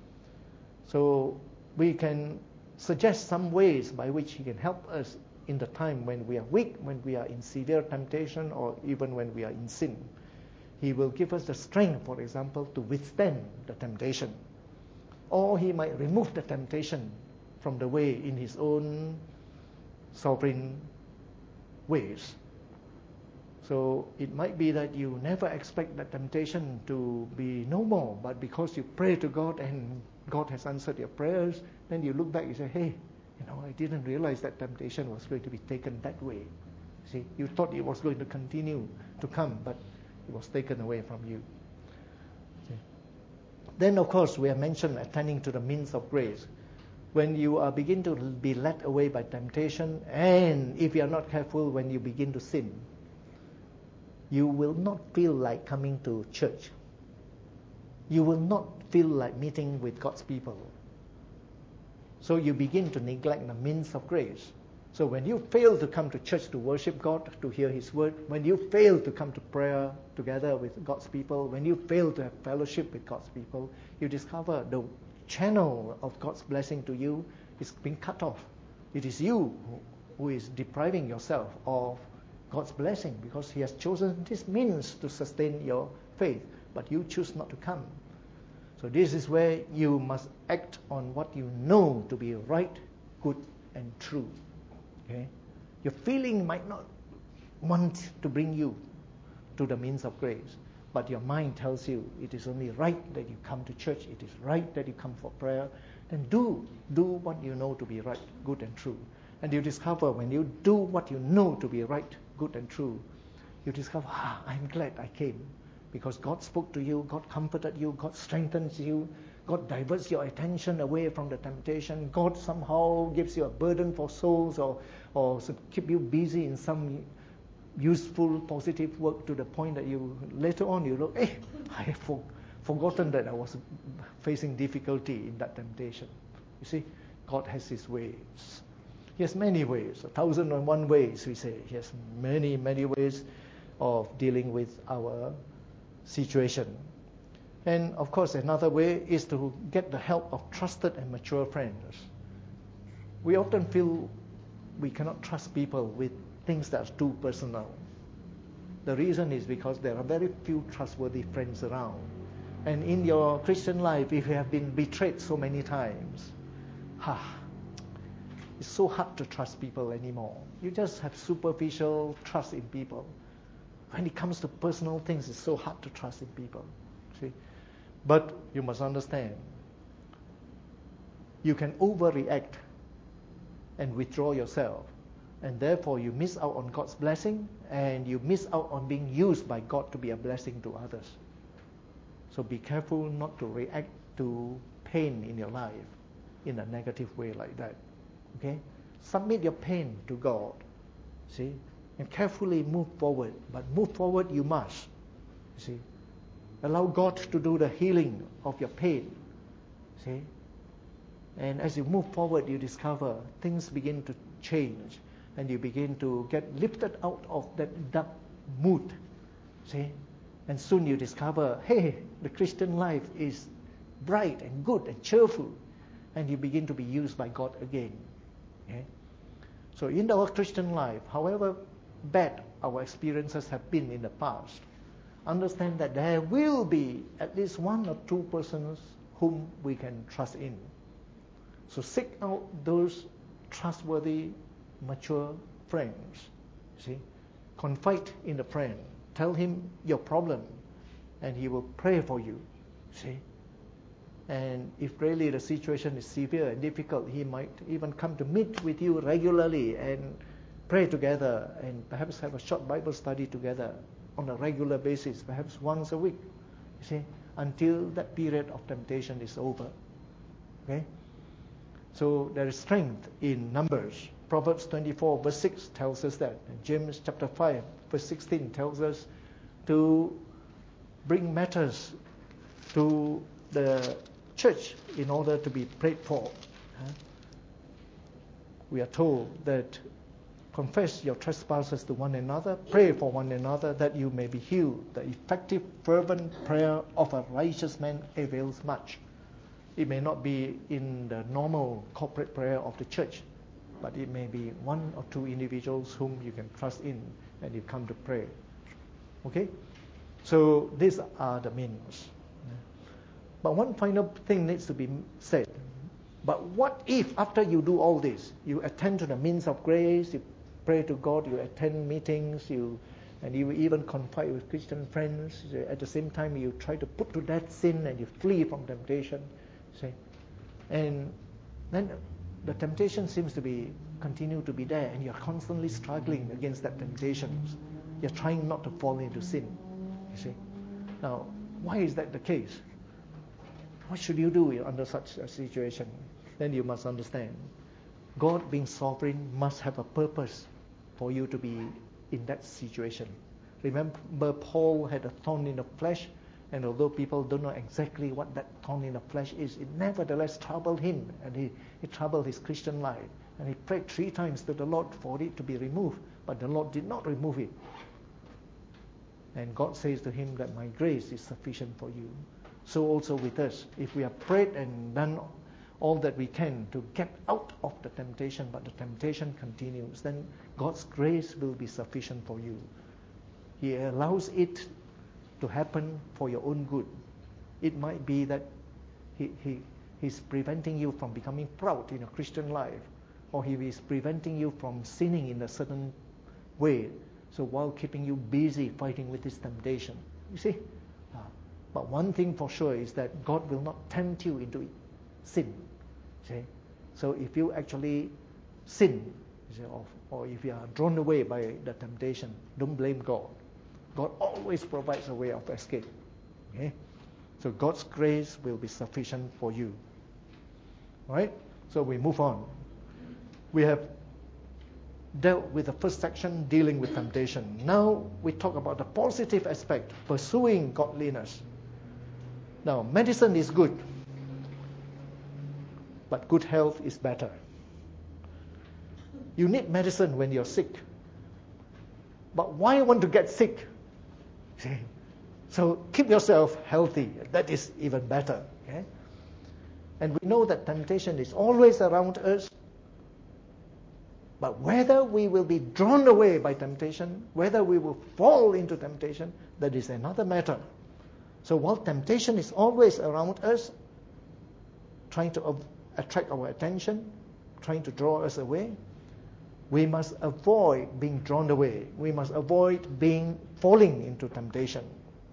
So we can suggest some ways by which He can help us in the time when we are weak, when we are in severe temptation, or even when we are in sin. He will give us the strength, for example, to withstand the temptation. Or He might remove the temptation from the way in His own sovereign ways. So it might be that you never expect the temptation to be no more, but because you pray to God and God has answered your prayers, then you look back and say, hey, you know, I didn't realize that temptation was going to be taken that way. See, you thought it was going to continue to come, but it was taken away from you. See? Then, of course, we have mentioned attending to the means of grace. When you are begin to be led away by temptation, and if you are not careful, when you begin to sin, you will not feel like coming to church. You will not feel like meeting with God's people. So you begin to neglect the means of grace. So when you fail to come to church to worship God, to hear His word, when you fail to come to prayer together with God's people, when you fail to have fellowship with God's people, you discover the channel of God's blessing to you is being cut off. It is you who is depriving yourself of God's blessing, because He has chosen this means to sustain your faith, but you choose not to come. So this is where you must act on what you know to be right, good, and true. Okay? Your feeling might not want to bring you to the means of grace, but your mind tells you it is only right that you come to church, it is right that you come for prayer, then do, do what you know to be right, good, and true. And you discover when you do what you know to be right, good, and true, you discover, ah, I'm glad I came. Because God spoke to you, God comforted you, God strengthens you, God diverts your attention away from the temptation, God somehow gives you a burden for souls, or, or keep you busy in some useful, positive work, to the point that you later on you look, hey, I have for, forgotten that I was facing difficulty in that temptation. You see, God has His ways. He has many ways, a thousand and one ways, we say. He has many, many ways of dealing with our situation. And of course, another way is to get the help of trusted and mature friends. We often feel we cannot trust people with things that are too personal. The reason is because there are very few trustworthy friends around. And in your Christian life, if you have been betrayed so many times, ah, it's so hard to trust people anymore. You just have superficial trust in people. When it comes to personal things, it's so hard to trust in people. See? But you must understand, you can overreact and withdraw yourself, and therefore you miss out on God's blessing, and you miss out on being used by God to be a blessing to others. So be careful not to react to pain in your life in a negative way like that. Okay? Submit your pain to God. See? And carefully move forward. But move forward you must. See? Allow God to do the healing of your pain. See? And as you move forward, you discover things begin to change, and you begin to get lifted out of that dark mood. See? And soon you discover, hey, the Christian life is bright and good and cheerful, and you begin to be used by God again. Okay? So in our Christian life, however bad our experiences have been in the past, understand that there will be at least one or two persons whom we can trust in. So seek out those trustworthy, mature friends. See, confide in a friend. Tell him your problem, and he will pray for you. See, and if really the situation is severe and difficult, he might even come to meet with you regularly and pray together, and perhaps have a short Bible study together on a regular basis, perhaps once a week. You see, until that period of temptation is over. Okay. So there is strength in numbers. Proverbs twenty-four verse six tells us that. And James chapter five verse sixteen tells us to bring matters to the church in order to be prayed for. We are told that confess your trespasses to one another, pray for one another that you may be healed. The effective fervent prayer of a righteous man avails much. It may not be in the normal corporate prayer of the church, but it may be one or two individuals whom you can trust in and you come to pray. Okay? So these are the means. But one final thing needs to be said. But what if after you do all this, you attend to the means of grace, you pray to God, you attend meetings, you and you even confide with Christian friends, at the same time you try to put to death sin and you flee from temptation. See? And then the temptation seems to be continue to be there, and you're constantly struggling against that temptation. You're trying not to fall into sin. You see? Now, why is that the case? What should you do under such a situation? Then you must understand, God being sovereign must have a purpose for you to be in that situation. Remember, Paul had a thorn in the flesh, and although people don't know exactly what that thorn in the flesh is, it nevertheless troubled him, and he, it troubled his Christian life. And he prayed three times to the Lord for it to be removed, but the Lord did not remove it. And God says to him that my grace is sufficient for you. So also with us, if we have prayed and done all that we can to get out of the temptation, but the temptation continues, then God's grace will be sufficient for you. He allows it to happen for your own good. It might be that he, he, He's preventing you from becoming proud in your Christian life, or He is preventing you from sinning in a certain way, so while keeping you busy fighting with this temptation. You see? But one thing for sure is that God will not tempt you into sin. See? So if you actually sin, you see, or, or if you are drawn away by the temptation, don't blame God. God always provides a way of escape. Okay? So God's grace will be sufficient for you. Right? So we move on. We have dealt with the first section, dealing with temptation. Now we talk about the positive aspect, pursuing godliness. Now, medicine is good, but good health is better. You need medicine when you're sick. But why want to get sick? See? So keep yourself healthy. That is even better. Okay? And we know that temptation is always around us. But whether we will be drawn away by temptation, whether we will fall into temptation, that is another matter. So while temptation is always around us, trying to attract our attention, trying to draw us away, we must avoid being drawn away. We must avoid being falling into temptation.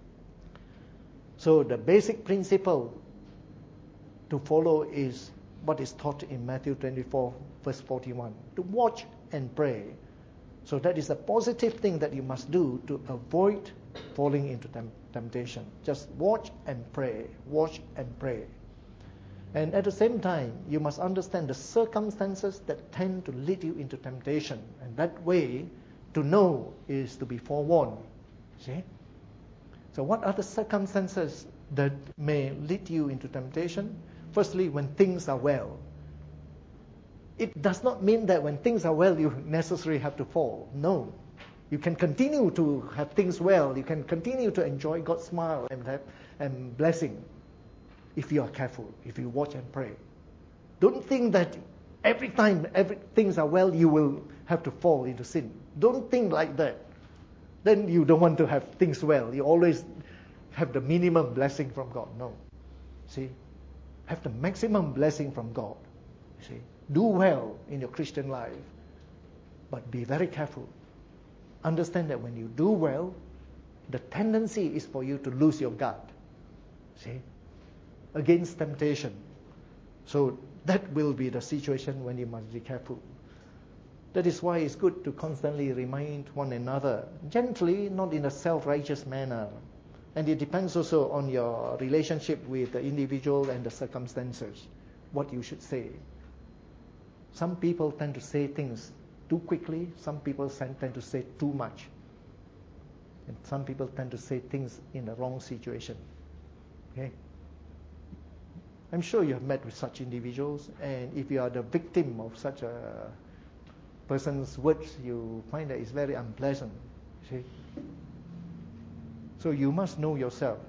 So the basic principle to follow is what is taught in Matthew twenty-four, verse forty-one, to watch and pray. So that is a positive thing that you must do to avoid falling into tem- temptation. Just watch and pray, watch and pray. And at the same time, you must understand the circumstances that tend to lead you into temptation. And that way, to know is to be forewarned. See? So what are the circumstances that may lead you into temptation? Firstly, when things are well. It does not mean that when things are well, you necessarily have to fall. No. You can continue to have things well. You can continue to enjoy God's smile and, have, and blessing if you are careful, if you watch and pray. Don't think that every time every, things are well, you will have to fall into sin. Don't think like that. Then you don't want to have things well. You always have the minimum blessing from God. No. See? Have the maximum blessing from God. See? Do well in your Christian life. But be very careful. Understand that when you do well, the tendency is for you to lose your guard. See? Against temptation. So that will be the situation when you must be careful. That is why it's good to constantly remind one another, gently, not in a self-righteous manner. And it depends also on your relationship with the individual and the circumstances, what you should say. Some people tend to say things too quickly. Some people tend to say too much. And some people tend to say things in the wrong situation. Okay? I'm sure you have met with such individuals, and if you are the victim of such a person's words, you find that it's very unpleasant. See? So you must know yourself.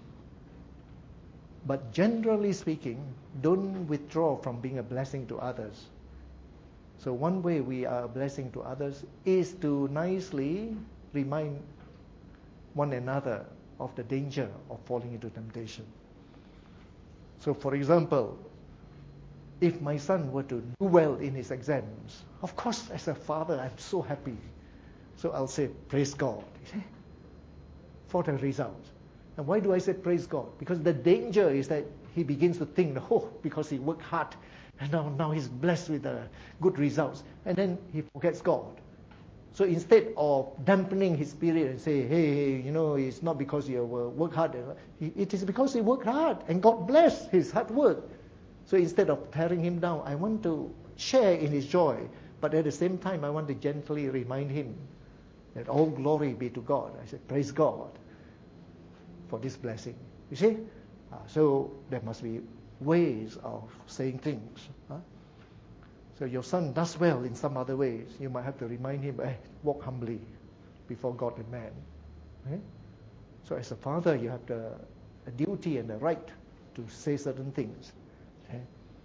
But generally speaking, don't withdraw from being a blessing to others. So one way we are a blessing to others is to nicely remind one another of the danger of falling into temptation. So for example, if my son were to do well in his exams, of course as a father I'm so happy. So I'll say, praise God, for the result. And why do I say praise God? Because the danger is that he begins to think, oh, because he worked hard, and now, now he's blessed with the good results. And then he forgets God. So instead of dampening his spirit and say, hey, hey, you know, it's not because you work hard. It is because he worked hard and God blessed his hard work. So instead of tearing him down, I want to share in his joy. But at the same time, I want to gently remind him that all glory be to God. I said, praise God for this blessing. You see? Uh, so there must be ways of saying things. Huh? So your son does well in some other ways. You might have to remind him, hey, walk humbly before God and man. Okay? So as a father, you have the a duty and the right to say certain things. Okay?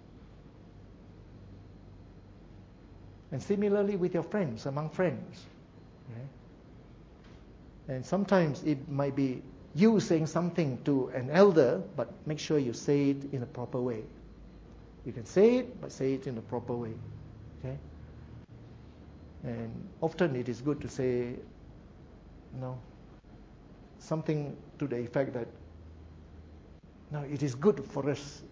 And similarly with your friends, among friends. Okay? And sometimes it might be you saying something to an elder, but make sure you say it in a proper way. You can say it, but say it in a proper way. Okay? And often it is good to say, you know, something to the effect that, no, it is good for us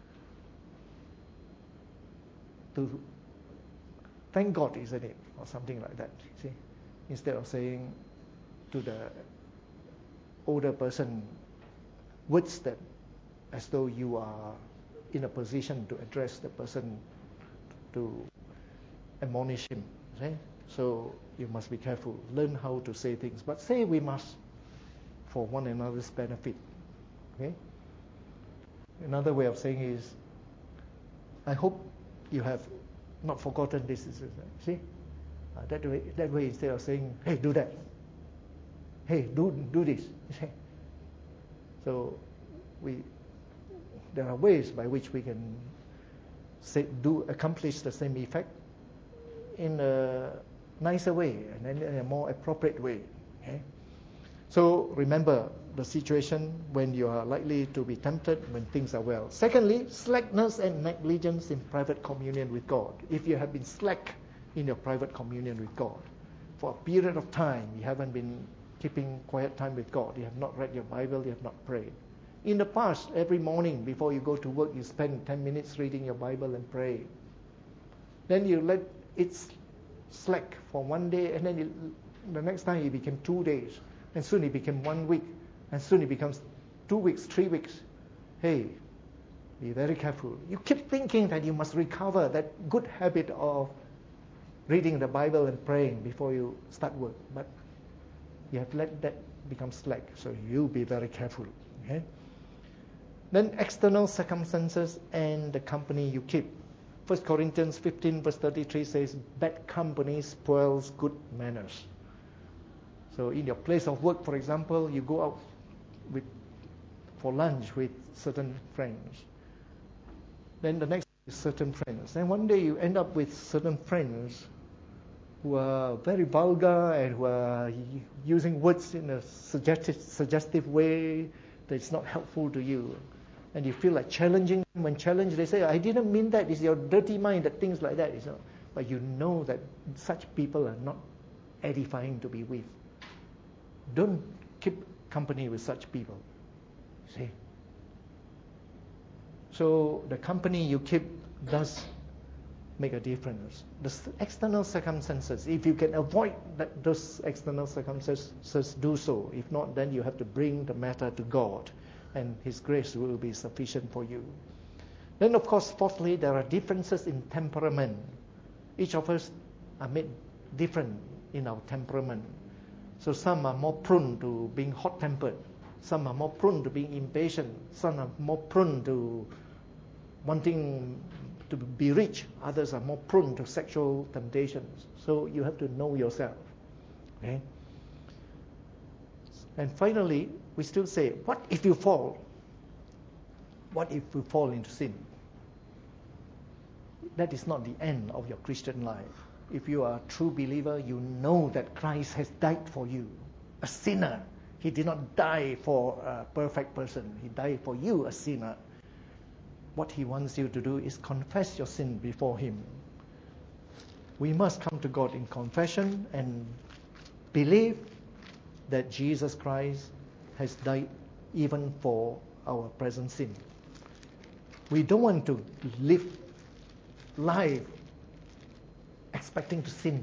to thank God, isn't it? Or something like that. See? Instead of saying to the older person words that as though you are in a position to address the person, to admonish him. Okay? So you must be careful. Learn how to say things. But say we must for one another's benefit. Okay? Another way of saying is, I hope you have not forgotten this. See? Uh, that way, that way instead of saying, hey, do that. Hey, do do this. So we there are ways by which we can say, do accomplish the same effect in a nicer way and then in a more appropriate way. Okay? So remember the situation when you are likely to be tempted when things are well. Secondly, slackness and negligence in private communion with God. If you have been slack in your private communion with God, for a period of time you haven't been keeping quiet time with God, you have not read your Bible, you have not prayed. In the past, every morning before you go to work, you spend ten minutes reading your Bible and pray. Then you let it slack for one day, and then it, the next time it became two days, and soon it became one week, and soon it becomes two weeks, three weeks. Hey, be very careful. You keep thinking that you must recover that good habit of reading the Bible and praying before you start work, but you have let that become slack. So you be very careful. Okay? Then external circumstances and the company you keep. First Corinthians fifteen verse thirty-three says, bad company spoils good manners. So in your place of work, for example, you go out with for lunch with certain friends. Then the next is certain friends. Then one day you end up with certain friends who are very vulgar and who are using words in a suggestive, suggestive way that's not helpful to you. And you feel like challenging them. When challenged, they say, I didn't mean that. It's your dirty mind that thinks like that. You know? But you know that such people are not edifying to be with. Don't keep company with such people. See? So the company you keep does make a difference. The external circumstances, if you can avoid that, those external circumstances, do so. If not, then you have to bring the matter to God, and His grace will be sufficient for you. Then, of course, fourthly, there are differences in temperament. Each of us are made different in our temperament. So some are more prone to being hot-tempered. Some are more prone to being impatient. Some are more prone to wanting to be rich. Others are more prone to sexual temptations. So you have to know yourself. Okay? And finally, we still say, what if you fall? What if you fall into sin? That is not the end of your Christian life. If you are a true believer, you know that Christ has died for you, a sinner. He did not die for a perfect person. He died for you, a sinner. What He wants you to do is confess your sin before Him. We must come to God in confession and believe that Jesus Christ has died even for our present sin. We don't want to live life expecting to sin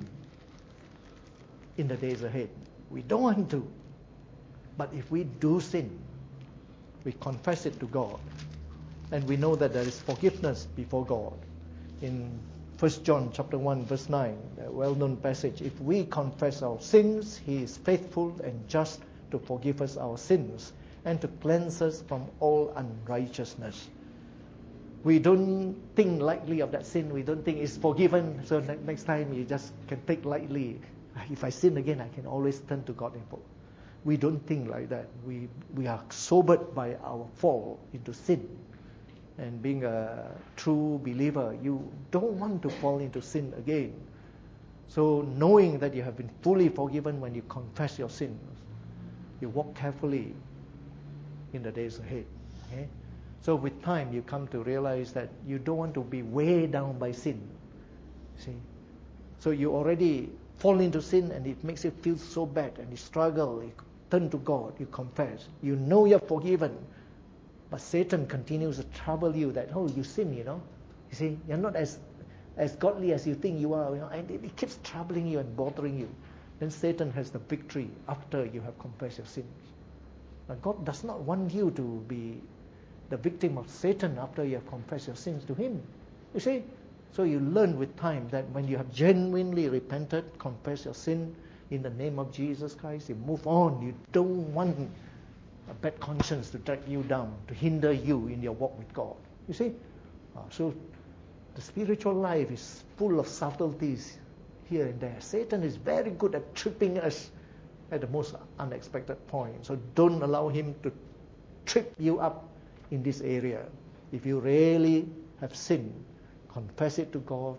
in the days ahead. We don't want to. But if we do sin, we confess it to God. And we know that there is forgiveness before God. In First John chapter one, verse nine, a well-known passage, if we confess our sins, He is faithful and just to forgive us our sins and to cleanse us from all unrighteousness. We don't think lightly of that sin. We don't think it's forgiven, so next time you just can take lightly. If I sin again, I can always turn to God and forgive. We don't think like that. We we are sobered by our fall into sin. And being a true believer, you don't want to fall into sin again. So knowing that you have been fully forgiven when you confess your sins, you walk carefully in the days ahead. Okay? So with time, you come to realize that you don't want to be weighed down by sin. See? So you already fall into sin and it makes you feel so bad and you struggle. You turn to God, you confess. You know you're forgiven. But Satan continues to trouble you that, oh, you sin, you know. You see, you're not as as godly as you think you are, you know, and it keeps troubling you and bothering you. Then Satan has the victory after you have confessed your sins. Now, God does not want you to be the victim of Satan after you have confessed your sins to Him. You see? So you learn with time that when you have genuinely repented, confessed your sin in the name of Jesus Christ, you move on. You don't want a bad conscience to drag you down, to hinder you in your walk with God. You see? Uh, so the spiritual life is full of subtleties here and there. Satan is very good at tripping us at the most unexpected point. So don't allow him to trip you up in this area. If you really have sinned, confess it to God,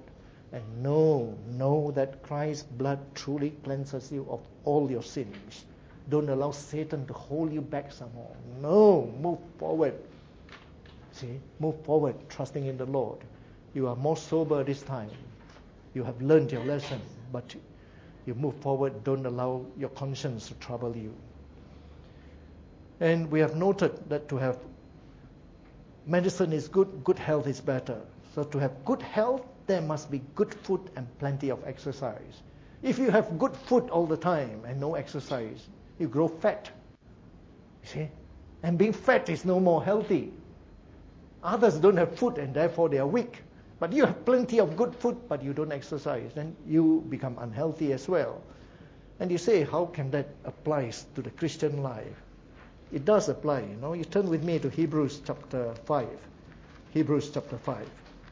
And know, know that Christ's blood truly cleanses you of all your sins. Don't allow Satan to hold you back some more. No, move forward. See, move forward, trusting in the Lord. You are more sober this time. You have learned your lesson, but you move forward. Don't allow your conscience to trouble you. And we have noted that to have medicine is good, good health is better. So to have good health, there must be good food and plenty of exercise. If you have good food all the time and no exercise, you grow fat. You see? And being fat is no more healthy. Others don't have food and therefore they are weak. But you have plenty of good food, but you don't exercise, then you become unhealthy as well. And you say, how can that apply to the Christian life? It does apply, you know. You turn with me to Hebrews chapter five. Hebrews chapter five.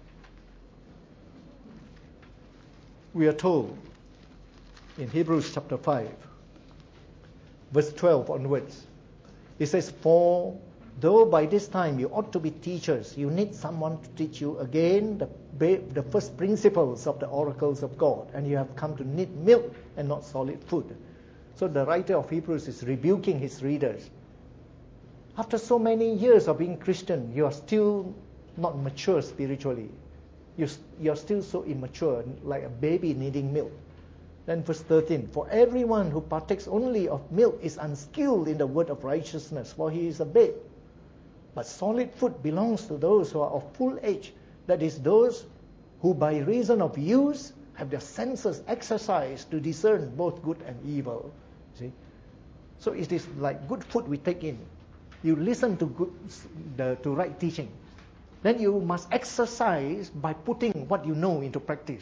We are told in Hebrews chapter five, verse twelve onwards, it says, for though by this time you ought to be teachers, you need someone to teach you again the, the first principles of the oracles of God, and you have come to need milk and not solid food. So the writer of Hebrews is rebuking his readers. After so many years of being Christian, you are still not mature spiritually. You, you're still so immature, like a baby needing milk. Then verse thirteen, for everyone who partakes only of milk is unskilled in the word of righteousness, for he is a babe. But solid food belongs to those who are of full age, that is, those who by reason of use have their senses exercised to discern both good and evil. See? So it is like good food we take in. You listen to good, the, to right teaching. Then you must exercise by putting what you know into practice.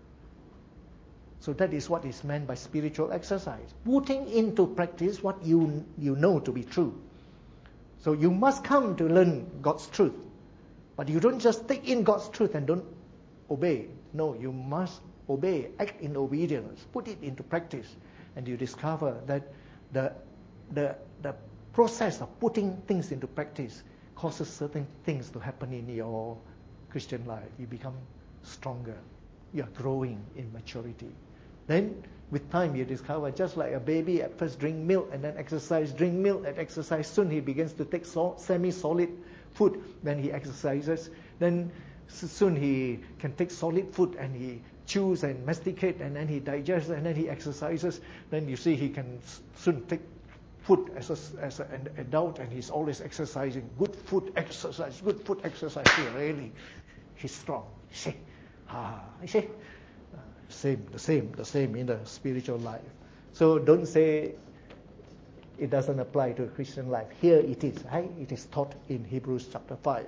So that is what is meant by spiritual exercise. Putting into practice what you, you know to be true. So you must come to learn God's truth. But you don't just take in God's truth and don't obey. No, you must obey, act in obedience, put it into practice. And you discover that the, the, the process of putting things into practice causes certain things to happen in your Christian life. You become stronger. You are growing in maturity. Then, with time, you discover, just like a baby at first drink milk and then exercise, drink milk and exercise. Soon he begins to take so, semi-solid food. Then he exercises. Then soon he can take solid food and he chews and masticates and then he digests and then he exercises. Then you see he can soon take food as, a, as a, an adult and he's always exercising. Good food, exercise, good food, exercise. He really, he's strong. You see? Ah, you see? Uh, same, the same, the same in the spiritual life. So don't say it doesn't apply to a Christian life. Here it is, right? It is taught in Hebrews chapter five.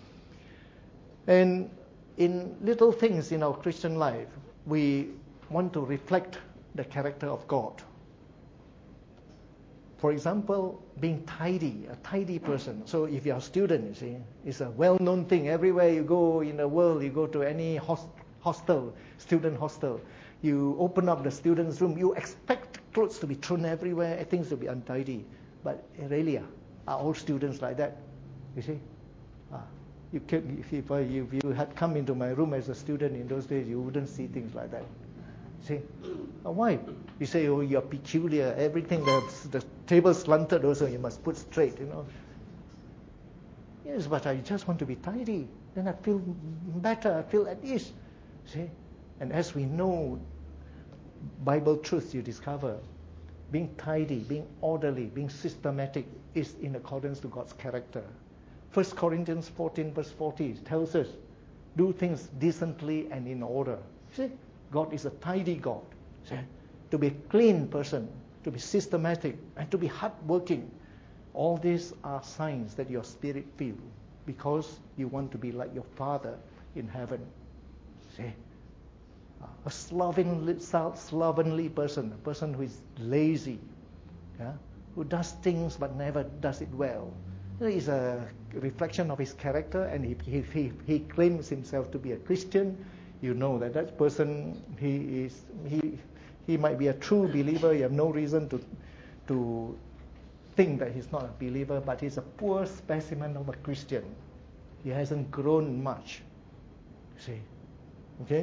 And in little things in our Christian life, we want to reflect the character of God. For example, being tidy, a tidy person. So if you're a student, you see, it's a well-known thing. Everywhere you go in the world, you go to any host, hostel, student hostel, you open up the student's room, you expect clothes to be thrown everywhere, things to be untidy. But really, are all students like that? You see? Ah, you can, if, if, if you had come into my room as a student in those days, you wouldn't see things like that. See? Oh, why? You say, oh, you're peculiar. Everything, the, the table slanted also, you must put straight, you know. Yes, but I just want to be tidy. Then I feel better, I feel at ease. See? And as we know Bible truths, you discover being tidy, being orderly, being systematic is in accordance to God's character. First Corinthians fourteen verse forty tells us, do things decently and in order. See? God is a tidy God. See? To be a clean person, to be systematic, and to be hardworking. All these are signs that your spirit feels because you want to be like your Father in heaven. See? A slovenly, slovenly person, a person who is lazy, yeah? Who does things but never does it well. That is a reflection of his character, and if he, he, he claims himself to be a Christian, you know that that person, he is he he might be a true believer. You have no reason to to think that he's not a believer, but he's a poor specimen of a Christian. He hasn't grown much. See, okay.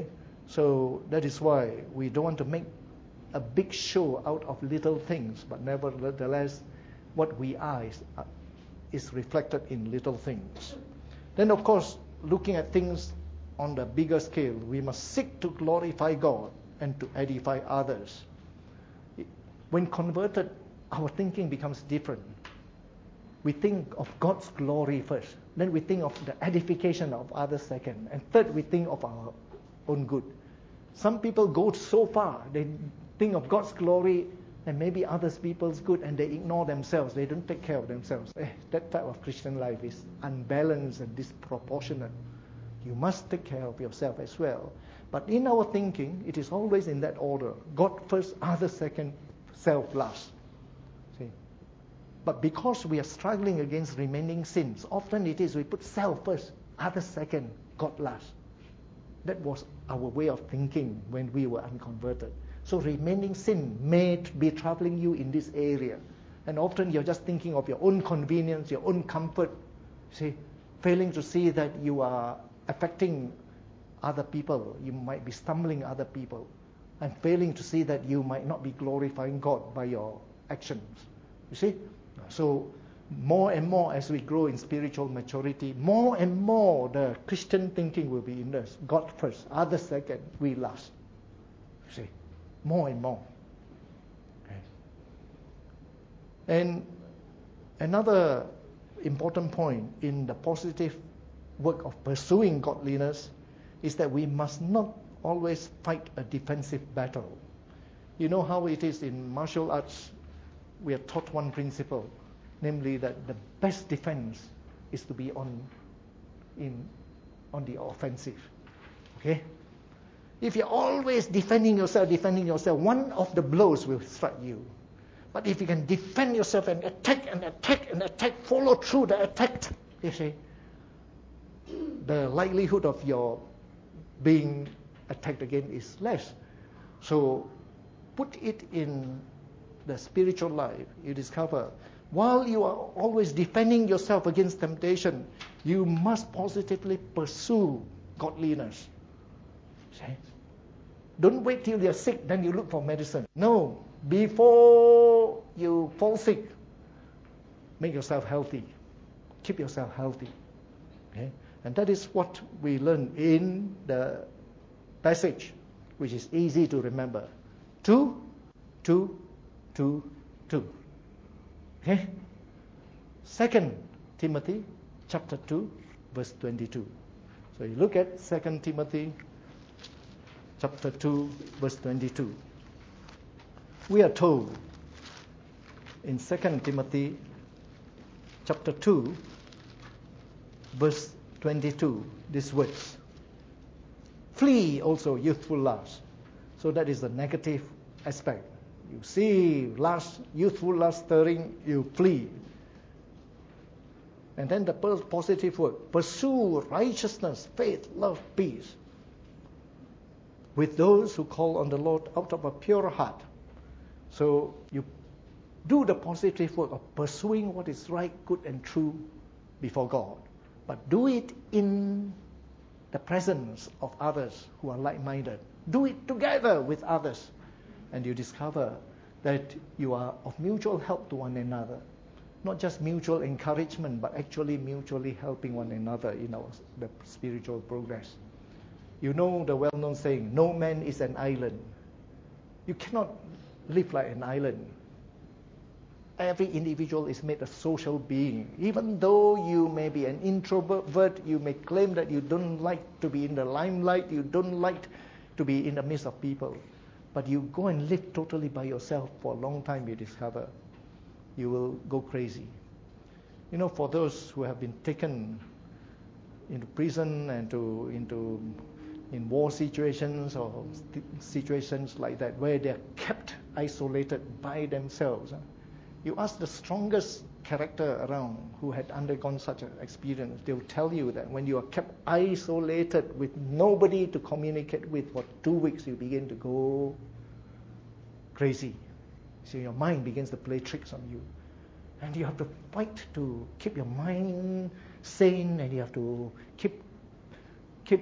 So that is why we don't want to make a big show out of little things, but nevertheless, what we are is, uh, is reflected in little things. Then, of course, looking at things on the bigger scale, we must seek to glorify God and to edify others. When converted, our thinking becomes different. We think of God's glory first. Then we think of the edification of others second. And third, we think of our own good. Some people go so far, they think of God's glory and maybe others people's good, and they ignore themselves. They don't take care of themselves. Eh, that type of Christian life is unbalanced and disproportionate. You must take care of yourself as well. But in our thinking, it is always in that order. God first, others second, self last. See? But because we are struggling against remaining sins, often it is we put self first, others second, God last. That was our way of thinking when we were unconverted. So remaining sin may be troubling you in this area. And often you're just thinking of your own convenience, your own comfort. See, failing to see that you are affecting other people. You might be stumbling other people. And failing to see that you might not be glorifying God by your actions. You see? So more and more as we grow in spiritual maturity, more and more the Christian thinking will be in us. God first, others second, we last. You see? More and more. Okay. And another important point in the positive work of pursuing godliness is that we must not always fight a defensive battle. You know how it is in martial arts, we are taught one principle, namely that the best defense is to be on in on the offensive. Okay? If you're always defending yourself, defending yourself, one of the blows will strike you. But if you can defend yourself and attack and attack and attack, follow through the attack, you see, the likelihood of your being attacked again is less. So put it in the spiritual life. You discover, while you are always defending yourself against temptation, you must positively pursue godliness. See? Don't wait till you're sick, then you look for medicine. No, before you fall sick, make yourself healthy. Keep yourself healthy. Okay? And that is what we learn in the passage, which is easy to remember. Two, two, two, two. Okay? Second Timothy chapter two, verse twenty-two. So you look at Second Timothy chapter two, verse twenty-two. We are told in Second Timothy chapter two, verse twenty-two, these words. Flee also youthful lust. So that is the negative aspect. You see lust, youthful lust stirring, you flee. And then the positive word, pursue righteousness, faith, love, peace, with those who call on the Lord out of a pure heart. So you do the positive work of pursuing what is right, good, and true before God. But do it in the presence of others who are like-minded. Do it together with others. And you discover that you are of mutual help to one another. Not just mutual encouragement, but actually mutually helping one another in our the spiritual progress. You know the well-known saying, no man is an island. You cannot live like an island. Every individual is made a social being. Even though you may be an introvert, you may claim that you don't like to be in the limelight, you don't like to be in the midst of people. But you go and live totally by yourself for a long time, you discover you will go crazy. You know, for those who have been taken into prison and to into in war situations or situations like that, where they're kept isolated by themselves. You ask the strongest character around who had undergone such an experience, they will tell you that when you are kept isolated with nobody to communicate with for two weeks, you begin to go crazy. So your mind begins to play tricks on you. And you have to fight to keep your mind sane, and you have to keep keep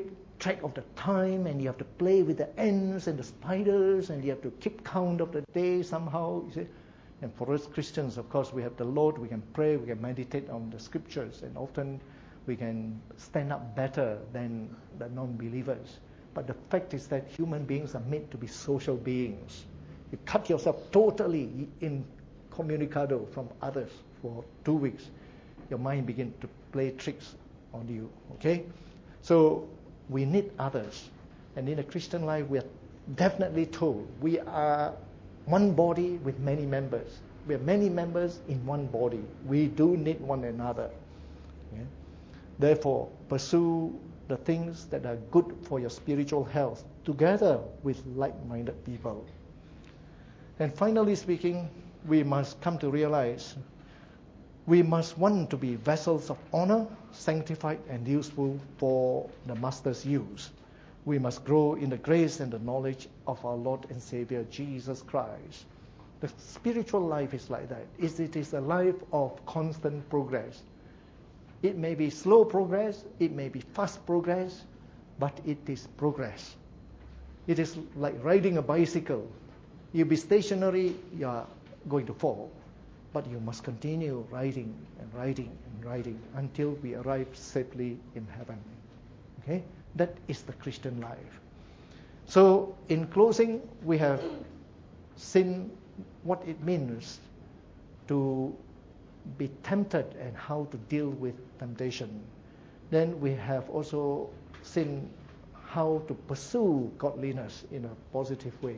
track of the time, and you have to play with the ants and the spiders, and you have to keep count of the day somehow. You see? And for us Christians, of course, we have the Lord, we can pray, we can meditate on the scriptures, and often we can stand up better than the non-believers. But the fact is that human beings are made to be social beings. You cut yourself totally incommunicado from others for two weeks, your mind begins to play tricks on you. Okay? So we need others. And in the Christian life, we are definitely told we are one body with many members. We are many members in one body. We do need one another. Okay? Therefore, pursue the things that are good for your spiritual health together with like-minded people. And finally speaking, we must come to realize we must want to be vessels of honor, sanctified and useful for the Master's use. We must grow in the grace and the knowledge of our Lord and Savior Jesus Christ. The spiritual life is like that. It is a life of constant progress. It may be slow progress, it may be fast progress, but it is progress. It is like riding a bicycle. You'll be stationary, you are going to fall. But you must continue riding and riding and riding until we arrive safely in heaven. Okay? That is the Christian life. So, in closing, we have seen what it means to be tempted and how to deal with temptation. Then we have also seen how to pursue godliness in a positive way.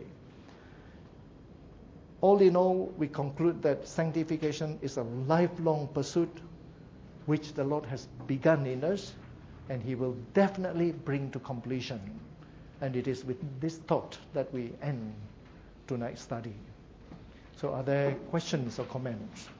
All in all, we conclude that sanctification is a lifelong pursuit which the Lord has begun in us, and He will definitely bring to completion. And it is with this thought that we end tonight's study. So are there questions or comments?